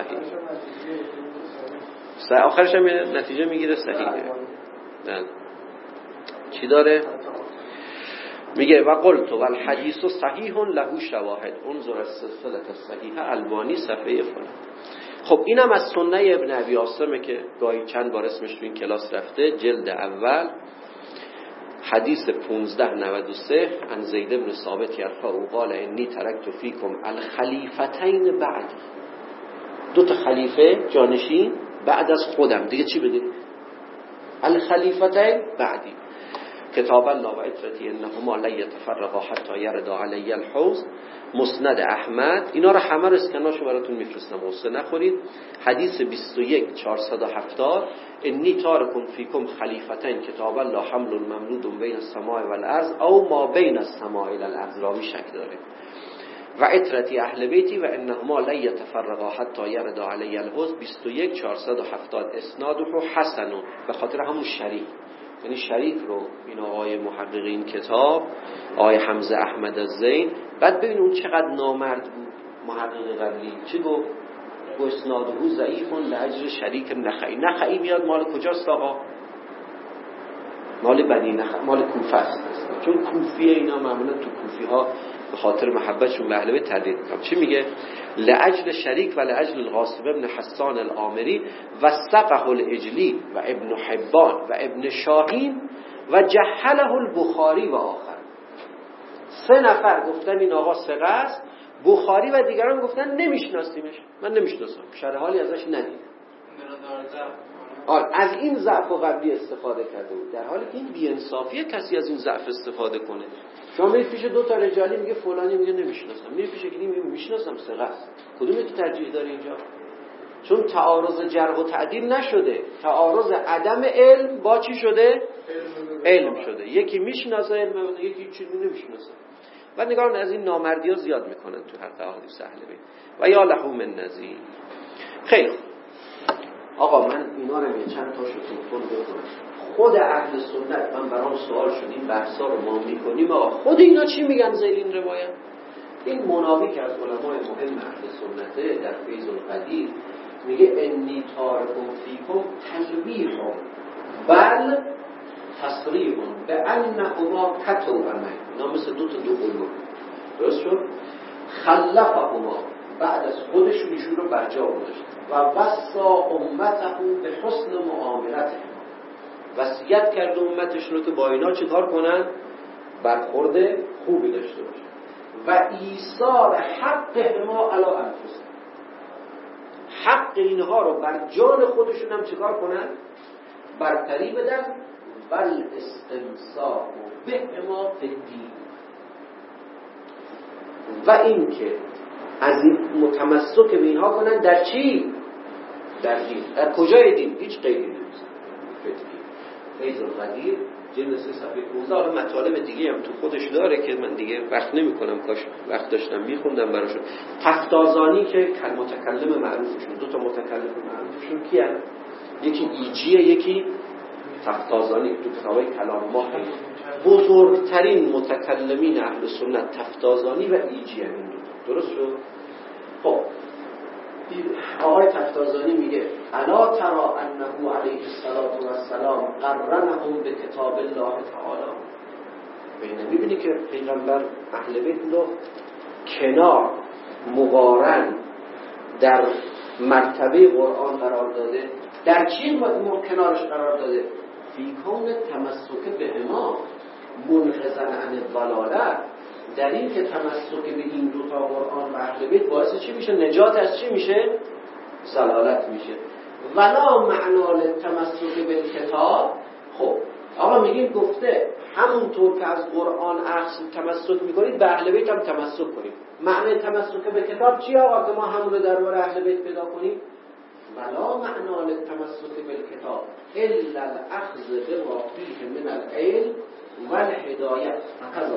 صحیح. آخرش هم نتیجه میگیره صحیحه. نه چی داره؟ میگه و قلت و الحدیث صحیح له شواهد انظر السلسله الصحیحه البانی صفحه فلان. خب اینم از سنن ابن ابی عاصمه که گاهی چند بار اسمش تو این کلاس رفته. جلد اول حدیث 1593 عن زید بن ثابت یرفعه قال انی ترکت فیکم الخلیفتین بعد. دو تا خلیفه جانشین بعد از خودم. دیگه چی بگید؟ الخلیفتین بعدی کتاب الله و عترتی انهما لا یتفرقا حتی یردا علی الحوض. مسند احمد. اینا رو همه رو اسکناشو براتون میفرستم، غصه نخورید. حدیث 21470 انی تارکم فیکم خلیفتین کتاب الله حمل مملود بین السماء و الارض او ما بین السماء و الارض. راوی شک داره. و عترتی اهل بیتی و انهما لا یتفرقا حتی یردا علی الحوض. 21470 اسناده حسن، به خاطر همون شریک یعنی شریک رو این آقای محققین کتاب آقای حمزه احمد الزین، بعد ببین اون چقدر نامرد بود محقق قبلی، چی گفت؟ اسناده ضعیف لاجل شریک نخعی. نخعی میاد مال کجاست آقا؟ مال بنی نخعی، مال کوفه است، چون کوفیه اینا معمولا تو کوفی ها به خاطر محبتشون به اهل بیت تردید میکنن. چی میگه؟ لاجل شریک و لاجل القاسم ابن حسان العامری و سقه الاجلی و ابن حبان و ابن شاهین و جهله البخاری و آخر. 3 نفر گفتن این آقا ثقه است، بخاری و دیگران گفتن نمیشناسیمش، من نمیشناسم، شرح حالی ازش ندیدم. از این ضعف و قبلی استفاده کرده بود، در حالی که این بی‌انصافیه کسی از این ضعف استفاده کنه. شما میرید پیش 2 تا رجالی میگه فلانی، میگه نمیشناسم، میرید پیش یکی میگه میشناسم، ثقه است. کدومی که ترجیح داره اینجا؟ چون تعارض جرح و تعدیل نشده، تعارض عدم علم با چی شده؟ علم شده. یکی میشناسه علم، یکی چیزی نمیشناسه. و نگارن از این نامردی‌ها زیاد میکنن تو حق احادیث اهل بیت. و یا لحوم النذیر. خیلی خوب آقا، من اینا رو چند تاشو تون بکنم. خود اهل سنت، من برام سوال شد این بحثا رو ما میکنیم آقا خود اینا چی میگن زیر این روایت؟ این مناوی که از علمای مهم اهل سنته در فیض القدیر میگه انی تارکم فیکم تلویحم بل تصریحم به انهما کتوبمه. اینا مثل 2 تا قلوب، درست شد؟ خلفهما، بعد از خودشون ایشون رو برجا گذاشت و وصا امته به حسن معاملته، وصیت کرده امتش رو که با اینا چه کار کنن؟ برخورد خوبی داشته باشن و ایثار حقهما علی انفسهم، حق اینها رو بر جان خودشون هم چه کار کنن؟ برتری بدن. بل استمساک بهما فی الدین، و این که از این متمسک به اینها کنن در چی؟ در دین. در کجای دین؟ هیچ قیدی نمیزن. فیض القدیر جلد 3 صفحه 15. حالا مطالب دیگه هم تو خودش داره که من دیگه وقت نمی کنم، کاش وقت داشتم میخوندم براشون. تفتازانی که متکلم معروفشون، 2 تا متکلم معروفشون کیه؟ یکی ایجیه، یکی تفتازانی. تو کتابای کلام ما بزرگترین متکلمین اهل سنت تفتازانی و ایجیه، این 2 تا. درست شد؟ خب آقای تفتازانی میگه الا ترى انه علیه السلام قرنهم به کتاب الله تعالی. ببین میبینی که پیغمبر اهل بیت رو کنار مقارن در مرتبه قرآن قرار داده. در چی کنارش قرار داده؟ فی کون تمسک بهما منقذا عن الضلاله، در این که تمسک به این 2 تا قرآن و اهل بیت باعث چی میشه؟ نجات از چی میشه؟ ضلالت میشه. ولا معنا للتمسک بالکتاب. خب آقا میگیم گفته همونطور که از قرآن اخذ تمسک میکنید به اهل بیت هم تمسک کنید. معنی تمسک به کتاب چیه آقا که ما همون درباره اهل بیت پیدا کنیم؟ ولا معنا للتمسک بالکتاب الا الاخذ بما فیه من العلم والهدایت فقط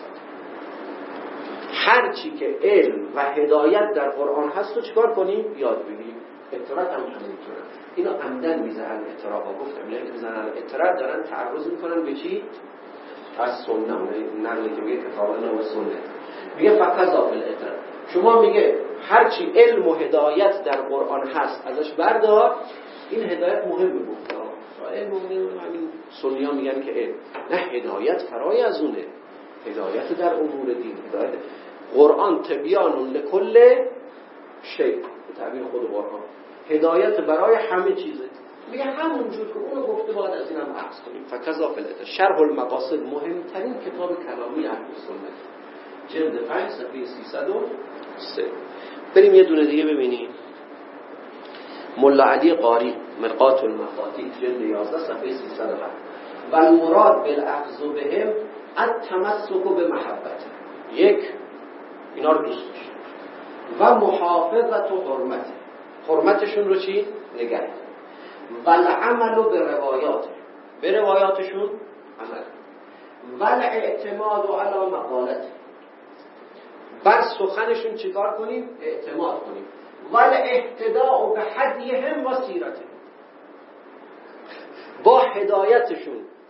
هر چی که علم و هدایت در قرآن هست رو چیکار کنیم؟ یاد بگیریم. اطراق هم همینطوره. اینو عمدن میزنن اطراق ها، گفتم یعنی میزنن اطراق دارن تعرض میکنن به چی؟ از سنت. نقلی که میگه کتابنا و سنت میگه فقط ضافل اطراق. شما میگه هر چی علم و هدایت در قرآن هست ازش بردار. این هدایت مهمه گفته ها. علم همین سنی ها میگن که علم، نه هدایت فرای از اونه. هدایت در امور دین، هدایت قرآن تبیان لکل شیء، به تعبیر خود قرآن هدایت برای همه چیزه. میگه همون جور که اونو گفته باید از این هم عکس کنیم. فکذا فلت شرح المقاصد مهمترین کتاب کلامی اهل سنت، جلد 5 صفحه 303. بریم یه دونه دیگه ببینیم. ملا علی قاری مرقات المفاتیح جلد 11 صفحه 307. و المراد بالاخذ بهم التمسک به محبت، یک اینا رو دوست داشت و محافظت و حرمت، حرمتشون رو چی؟ نگه. و العمل به روایات، به روایاتشون عمل. و الاعتماد علی مقالت، بر سخنشون چیکار کنیم؟ اعتماد کنیم. و الاهتداء به هدیهم و سیرتهم، با هدایتشون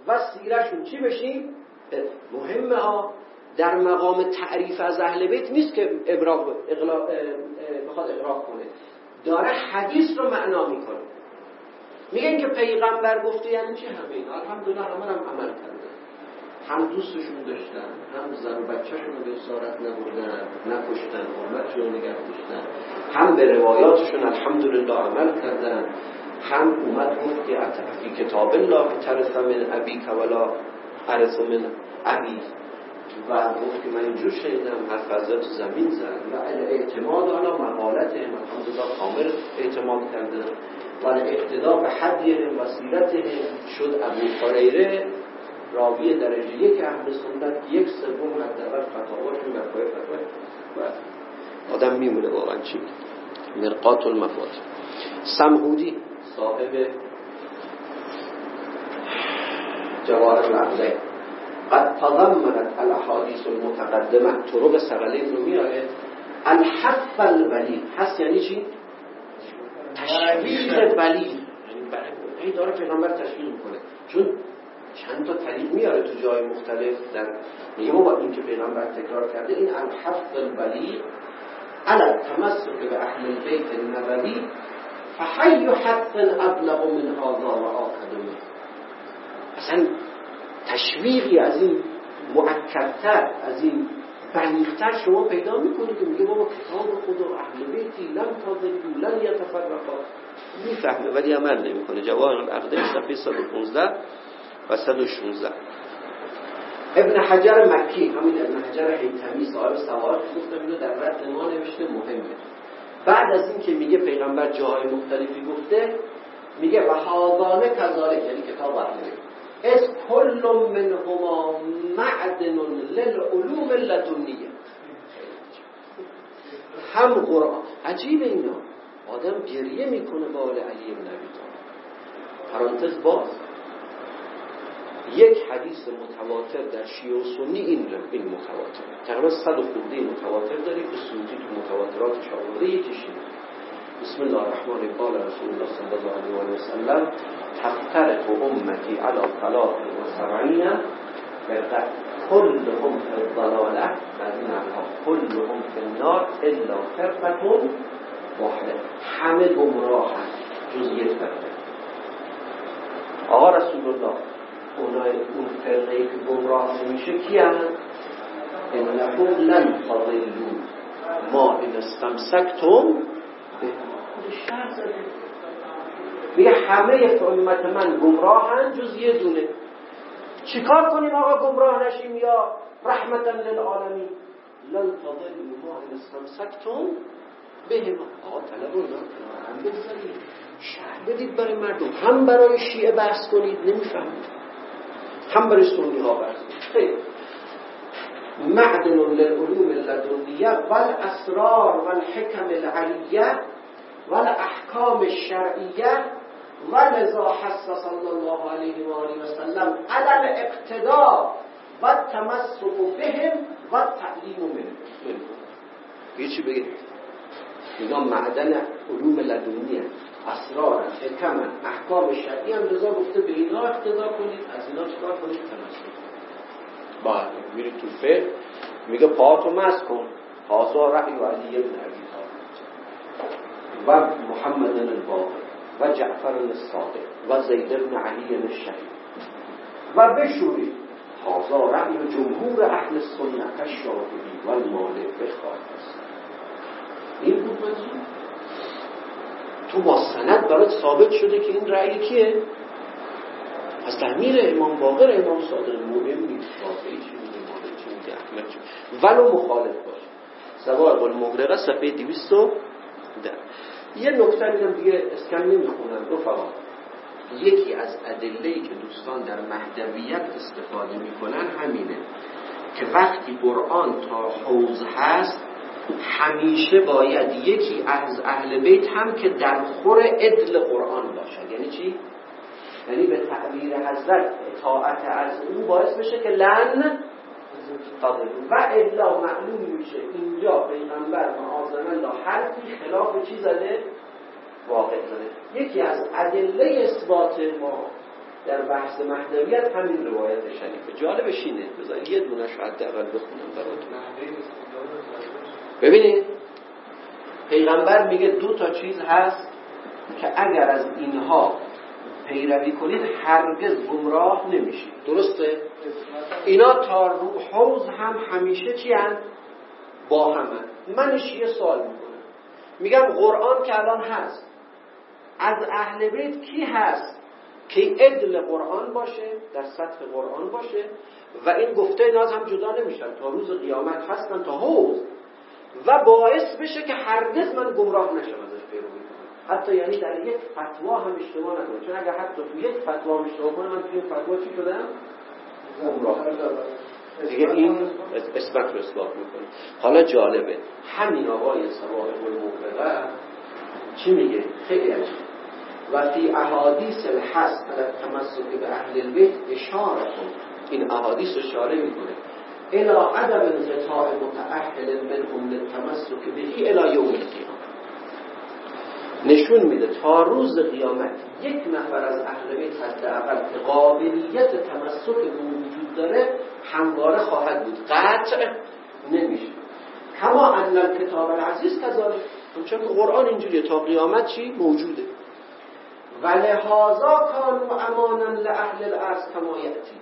و سیرشون چی بشیم؟ مهمه ها. در مقام تعریف از اهل بیت نیست که بخواد اغراق کنه، داره حدیث رو معنا میکنه. میگن که پیغمبر گفته یعنی چه؟ همه اینا الحمدلله همه هم عمل کردن، هم دوستشون داشتن، هم زن و بچه‌شون رو به اسارت نبردن، نکشتن، حرمتشون نگه داشتن، هم به روایاتشون الحمدلله عمل کردن، هم اومد گفت که فی کتاب الله ترث من ابیک ولا ارث من ابی، و گفت که من اینجور شنیدم حفظت زمین زد و اعتماد علی مقالتهم الحمدلله کامل اعتماد کردن و اقتدا به حدیهم و سیرتهم. شد ابو هریره راوی درجه یک اهل سنت، 1/3 حداقل فتاواشون در پای فتوا و آدم میمونه واقعا چی مرقات المفاتیح. سمهودی صاحب جواهر العقلین قد تضمنت الاحادیث المتقدمه طرق ثقلین رو میاره. الحث البلیغ، حث یعنی چی؟ تشویق بلیغ، یعنی داره پیغمبر تشویق میکنه، چون چند تا طریق میاره تو جای مختلف در میگه ما با این که پیغمبر تکرار کرده این الحث البلیغ علی تمسک به اهل البیت النبوی فحی حث ابلغ من هذا و آکد منه. اصلا تشویقی از این مؤکدتر، از این بلیغتر شما پیدا میکنید که میگه بابا کتاب خدا اهل بیتی لم تضلوا لن یتفرقا. میفهمه ولی عمل نمیکنه. جواهر العقلین صفحه 115 و 116. ابن حجر مکی، همین ابن حجر حیتمی صاحب سوائق، گفتم اینو در رد ما نوشته مهمه. بعد از این که میگه پیغمبر جاهای مختلفی گفته، میگه و هذانه کذالک، یعنی کتاب اهل بیت از کل منهما معدن للعلوم اللدنیه. هم قرآن عجیبه، اینا آدم گریه میکنه با آل علی بن ابی طالب. پرانتز باز، یک حدیث متواتر در شیعه و سنی این متواتر تقریبا 100 خورده متواتر داریم که سنی تو متواتراتش آورده. یکیش بسم الله الرحمن الرحیم قال رسول الله صلی الله علیه و سلم تفترق امتی علی 73 فرقه كلهم في الضلاله كلهم في النار الا فرقه واحده. همه گمراه جز یک فرقه. آقا رسول الله اون فرقه که گمراه نمیشه کی هستن؟ انهم لن تضلوا ما ان استمسکتم به. میگه همه امت من گمراهن جز یه دونه. چیکار کنیم آقا گمراه نشیم یا رحمتا للعالمین؟ لن تضلوا ما ان استمسکتم به. آقا طلب رو هم بگذارید، شرح بدید برای مردم، هم برای شیعه بحث کنید نمیفهمید، هم برای سنی ها بحث کنید. معدن للعلوم اللدنیه والاسرار والحکم العلیه والاحکام الشرعیه ولذا حث صلی الله علیه و آله و سلم علی الاقتداء والتمسك بهم والتعلیم منهم. یه چی بگید؟ اینا معدن علوم لدنیه، اسرار، حکم، احکام شرعی هم رضا گفته به اینا اقتدا کنید، از اینا چکار کنید؟ تمسک. بعد میرید تو فقه میگه پاهاتو مسح کن، هذا رأی علی بن ابی طالب و محمد الباقر و جعفر الصادق و زید بن علی الشهید و بشورید، هذا رأی جمهور اهل سنت الشافعی و المالک بخواهد. این بود منظور. تو با سند برات ثابت شده که این رأی کیه؟ از تعمیر امام باقر، امام صادق. مهم نیست شافعی چی میگه، مالک چی میگه، احمد چی میگه، ولو مخالف باشه. سوائق المغرقه صفحه 210. یه نکته میگم دیگه اسکن نمیخونم رفقا. یکی از ادله‌ای که دوستان در مهدویت استفاده میکنن همینه که وقتی قرآن تا حوض هست همیشه باید یکی از اهل بیت هم که در خور عدل قرآن باشد. یعنی چی؟ یعنی به تعبیر حضرت اطاعت از او باعث بشه که لن تضلوا و الا معلوم میشه اینجا پیغمبر معاذ الله حرفی خلاف چی زده؟ واقع زده. یکی از ادله اثبات ما در بحث مهدویت همین روایت شریفه. جالبش اینه، بذارید یه دونش حداقل بخونم براتون. ببینید پیغمبر میگه 2 تا چیز هست که اگر از اینها پیروی کنید هرگز گمراه نمیشید. درسته؟ اینا تا حوض هم همیشه چی هست؟ با همه. منش یه سوال میکنم، میگم قرآن که الان هست، از اهل بیت کی هست که عدل قرآن باشه، در سطح قرآن باشه و این گفته ناز هم جدا نمیشن تا روز قیامت هستن تا حوض و باعث بشه که هرگز من گمراه نشم ازش پیروی کنم، حتی یعنی در یک فتوا هم اشتباه نکنم، چون اگر حتی تو یک فتوا هم اشتباه کنم من توی فتوا چی شدم؟ گمراه. دیگه این اسمت رو اصلاح میکنه. حالا جالبه همین آقای صواعق الموقظه چی میگه؟ خیلی عجیب. و فی احادیث الحث علی التمسک به اهل البیت اشاره کن، این احادیث اشاره میکنه الی عدم انقطاع متأهل منهم للتمسک به الی یوم القیامه، نشون میده تا روز قیامت یک نفر از اهل بیت حداقل که قابلیت تمسک به وجود داره همواره خواهد بود، قطع نمیشه. کما ان الکتاب العزیز کذالک، چون که قرآن اینجوریه تا قیامت چی موجوده. و لهذا کانوا امانا لاهل الارض کما یاتی،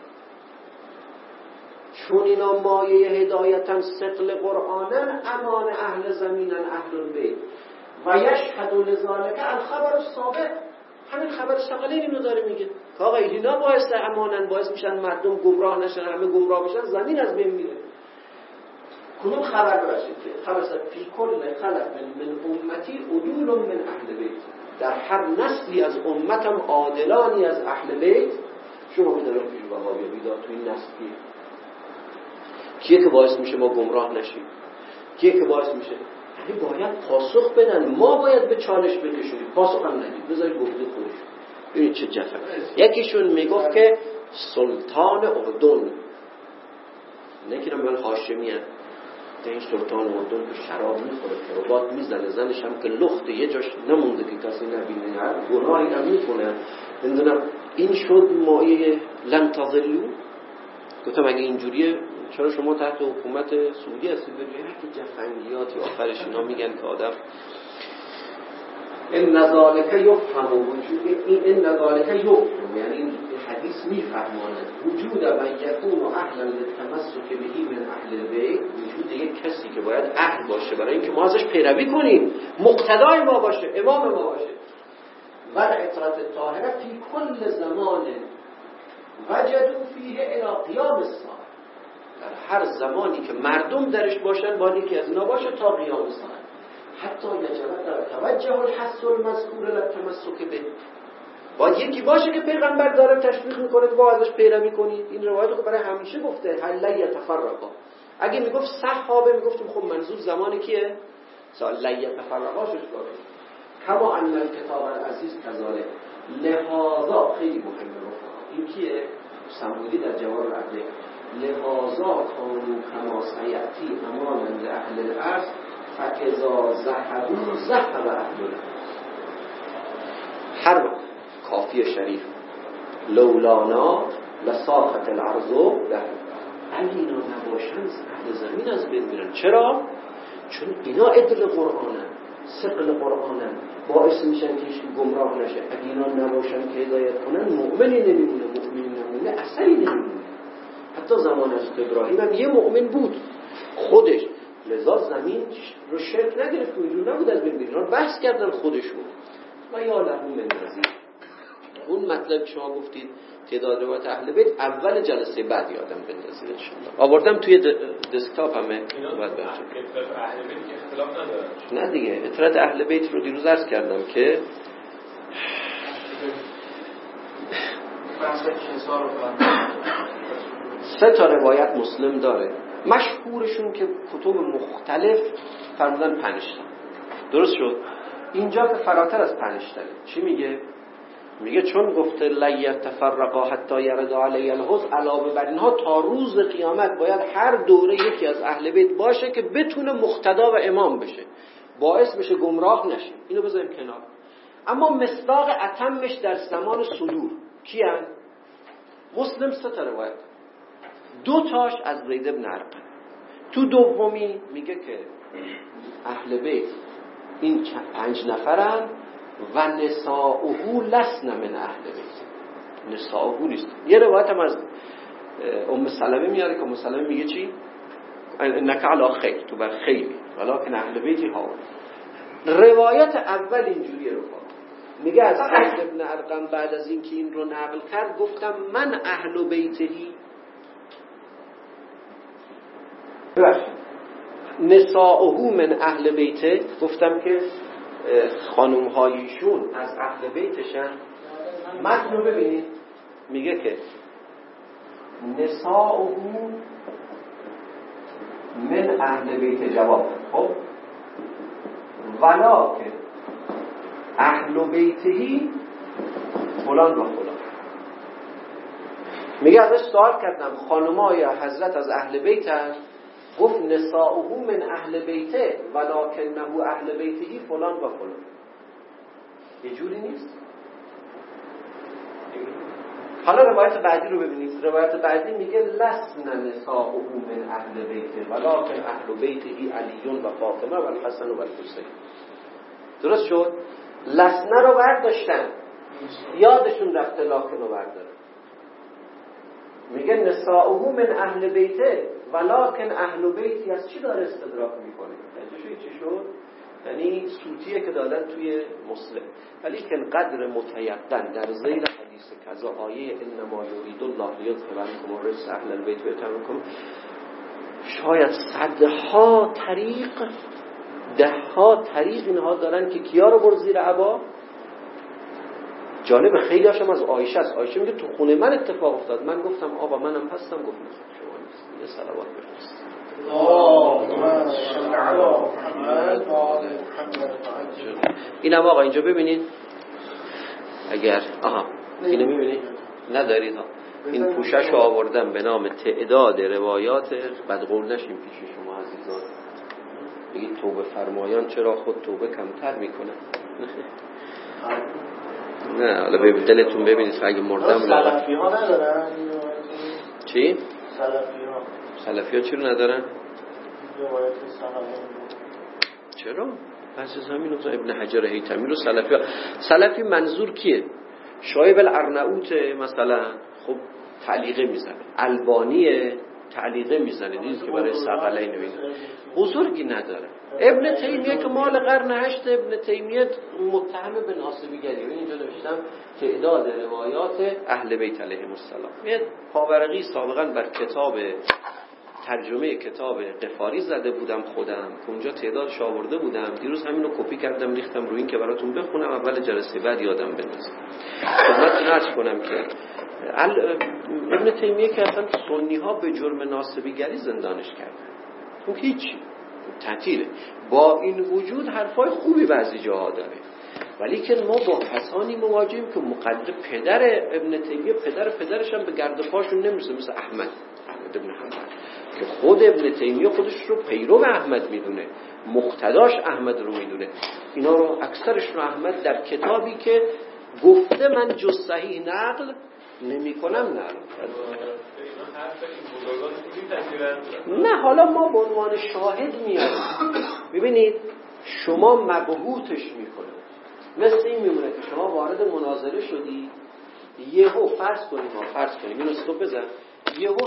چون اینا مایه هدایتن ثقل قرآنن، امان اهل زمینن اهل البیت و یشهد لذالک الخبر السابق، همین خبر ثقلین اینو داره میگه که آقا اینا باعث امانن، باعث میشن مردم گمراه نشن، همه گمراه بشن، زمین از بین میره. کدوم خبر برسید که خبر فی کل خلف من امتی عدول من اهل بیت، در هر نسلی از امتم عادلانی از اهل بیت. شما میدونم پیش وهابی بیدار تو این نسلی کیه که باعث میشه ما گمراه نشیم، کیه که باعث میشه، یعنی باید پاسخ بدن، ما باید به چالش بکشونیم، پاسخ هم ندید، بذارید گفته خودش. ببینید چه جفا. یکیشون میگفت که سلطان اردن، نکیرم من هاشمی هم، این سلطان اردن که شراب میخوره، کروبات میزنه، زنش هم که لخت یه جاش نمونده که کسی نبینه، هر گناهی هم میکنه، نمیدونم این شد مایه لن تضلوا. گفتم اگه اینجوریه چرا شما تحت حکومت سعودی هستید؟ ببینید که جفنگیاتی آخرش اینا میگن که آدم این نذالک یفهم وجود، این نذالک یفهم یعنی این حدیث میفهماند وجود من یکون اهلا للتمسک به من اهل البیت، وجود یک کسی که باید اهل باشه برای اینکه ما ازش پیروی کنیم، مقتدای ما باشه، امام ما باشه. و العطرة الطاهره فی کل زمان وجدوا فیه الی قیام الساعه، در هر زمانی که مردم درش باشن باید که از اینا باشه تا قیام الساعه. حتی یجب توجه الحث المذکور للتمسک به، باید یکی باشه که پیغمبر داره تشویق میکنه با ازش پیروی کنید. این روایت رو برای همیشه گفته هل یتفرقا. اگه میگفت صحابه میگفتیم خب منظور زمانی کیه؟ سال یتفرقا شش بار. کما ان الکتاب العزیز کذالک، لهذا خیلی مهمه رفقا، این کیه؟ سمبولی در جواب العقل، لهذا کانوا کما سیأتی امانا لاهل الارض فاذا ذهبوا ذهب اهل الارض. هر وقت کافی شریف لولانا لساخت الارض له، اگه اینا نباشن اهل زمین از بین میرن. چرا؟ چون اینا عدل قرآنن، ثقل قرآنن، باعث میشن که هیچ گمراه نشه. اگه اینا نباشن که هدایت کنن مؤمنی نمیمونه، مؤمنی نمیمونه، اثری نمیمونه. حتی زمان از ابراهیم هم یه مؤمن بود خودش، لذا زمین رو شرک نگرفت، اونجور نبود از بین میرن، بحث کردن خودشون. و یا لهم من نذیر. اون مطلب شما گفتید تعداد روایت اهل بیت اول جلسه بعد یادم بندازید ان شاء الله. آوردم توی دسکتاپ همه بعد بچه. اطلاعات اهل بیت که اختلاف نداره. نه دیگه اطلاعات اهل بیت رو دیروز عرض کردم که سه تا روایت مسلم داره، مشهورشون که کتب مختلف فرمودن 5 تا. درست شد؟ اینجا که فراتر از 5 تا. چی میگه؟ میگه چون گفته لیت تفرقا حتی یرد علی الحوض، علاوه بر اینها تا روز قیامت باید هر دوره یکی از اهل بیت باشه که بتونه مقتدا و امام بشه، باعث بشه گمراه نشه. اینو بذاریم کنار. اما مصداق اتمش در زمان صدور کیان؟ مسلم 3 تا روایت، 2 تاش از زید بن ارقم. تو دومی میگه که اهل بیت این 5 نفرن و نساؤه لسن من اهل بیت. نساؤه نیست. یه روایت هم از ام سلمه میاره که ام سلمه میگه چی؟ انک علی خیر، تو بر خیری ولکن اهل بیتی ها. روایت اول اینجوریه رو میگه از زید بن ارقم بعد از این که این رو نقل کرد گفتم من اهل بیتهی. نساؤه من اهل بیته، گفتم که خانوم هایشون از اهل بیتشن. متن رو ببینید میگه که نساؤه من اهل بیت جواب، خب ولکن اهل بیتهی فلان و فلان. میگه ازش سوال کردم خانمای حضرت از اهل بیتن؟ گفت نساؤه من اهل بیته ولکنه اهل بیتهی فلان و فلان. یه جوری نیست؟ حالا روایت بعدی رو ببینید. روایت بعدی میگه لسن نساؤه من اهل بیته ولکن اهل بیتهی علی و فاطمه و الحسن و الحسین. درست شد؟ لسنه رو برداشتن، یادشون رفته لکن رو بردارن. میگه نساؤه من اهل بیته ولکن اهل بیتی از چی داره استدراک میکنه؟ چی شد؟ یعنی سوتیه که دادن توی مسلم، ولی که قدر متیقن در زیر حدیث کذا آیه انما یرید الله لیذهب عنکم الرجس اهل البیت و یطهرکم، شاید صدها طریق، دهها طریق اینها دارن که کیا رو بر زیر عبا. جالب خیلی هاشم از عایشه است. عایشه میگه تو خونه من اتفاق افتاد، من گفتم آقا منم هستم، گفت نه شما نیست. یه صلوات بفرست. اینم آقا اینجا ببینید، اگر اینو میبینید ندارید ها، این پوشش رو آوردم به نام تعداد روایات بدقول نشیم پیش شما عزیزان. بگید توبه فرمایان چرا خود توبه کمتر میکنن؟ نه حالا به دلتون ببینید اگه مردم سلفی ها ندارن؟ چی؟ سلفی ها چی رو ندارن؟ روایت سلفی. چرا؟ عزیز همین ابن حجر هیتمی رو سلفی منظور کیه؟ شایب الارناؤوت مثلا، خب تعلیقه میزنه. البانی تعلیقه میزنه، دیدید که برای ثقلین نویسه، بزرگی نداره. ابن تیمیه که مال قرن 8 ابن تیمیه متهم به ناسبیگری. اینجا نوشتم تعداد روایات اهل بیت علیهم السلام. یه پاورقی سابقا بر کتاب ترجمه کتاب قفاری زده بودم خودم که اونجا تعدادش آورده بودم. دیروز همین رو کپی کردم ریختم روی این که براتون بخونم اول جلسه بعد یادم بندازم. خدمتتون عرض کنم که ابن تیمیه که اصلا سنی ها به جرم ناسبیگری زندانش کردن، اون هیچ تعطیله. با این وجود حرفای خوبی بعضی جاها داره، ولی که ما با کسانی مواجهیم که مقدر پدر ابن تیمیه پدرش هم به گرد پاشون نمیرسه، مثل احمد بن حنبل که خود ابن تیمیه خودش رو پیرو احمد میدونه، مقتداش احمد رو میدونه. اینا رو اکثرش رو احمد در کتابی که گفته من جز صحیح نقل نمی کنم نقل. نه حالا ما به عنوان شاهد میاریم. ببینید شما مبهوتش میکنه، مثل این میمونه که شما وارد مناظره شدی، یهو فرض کنیم اینو استوب بزن، یهو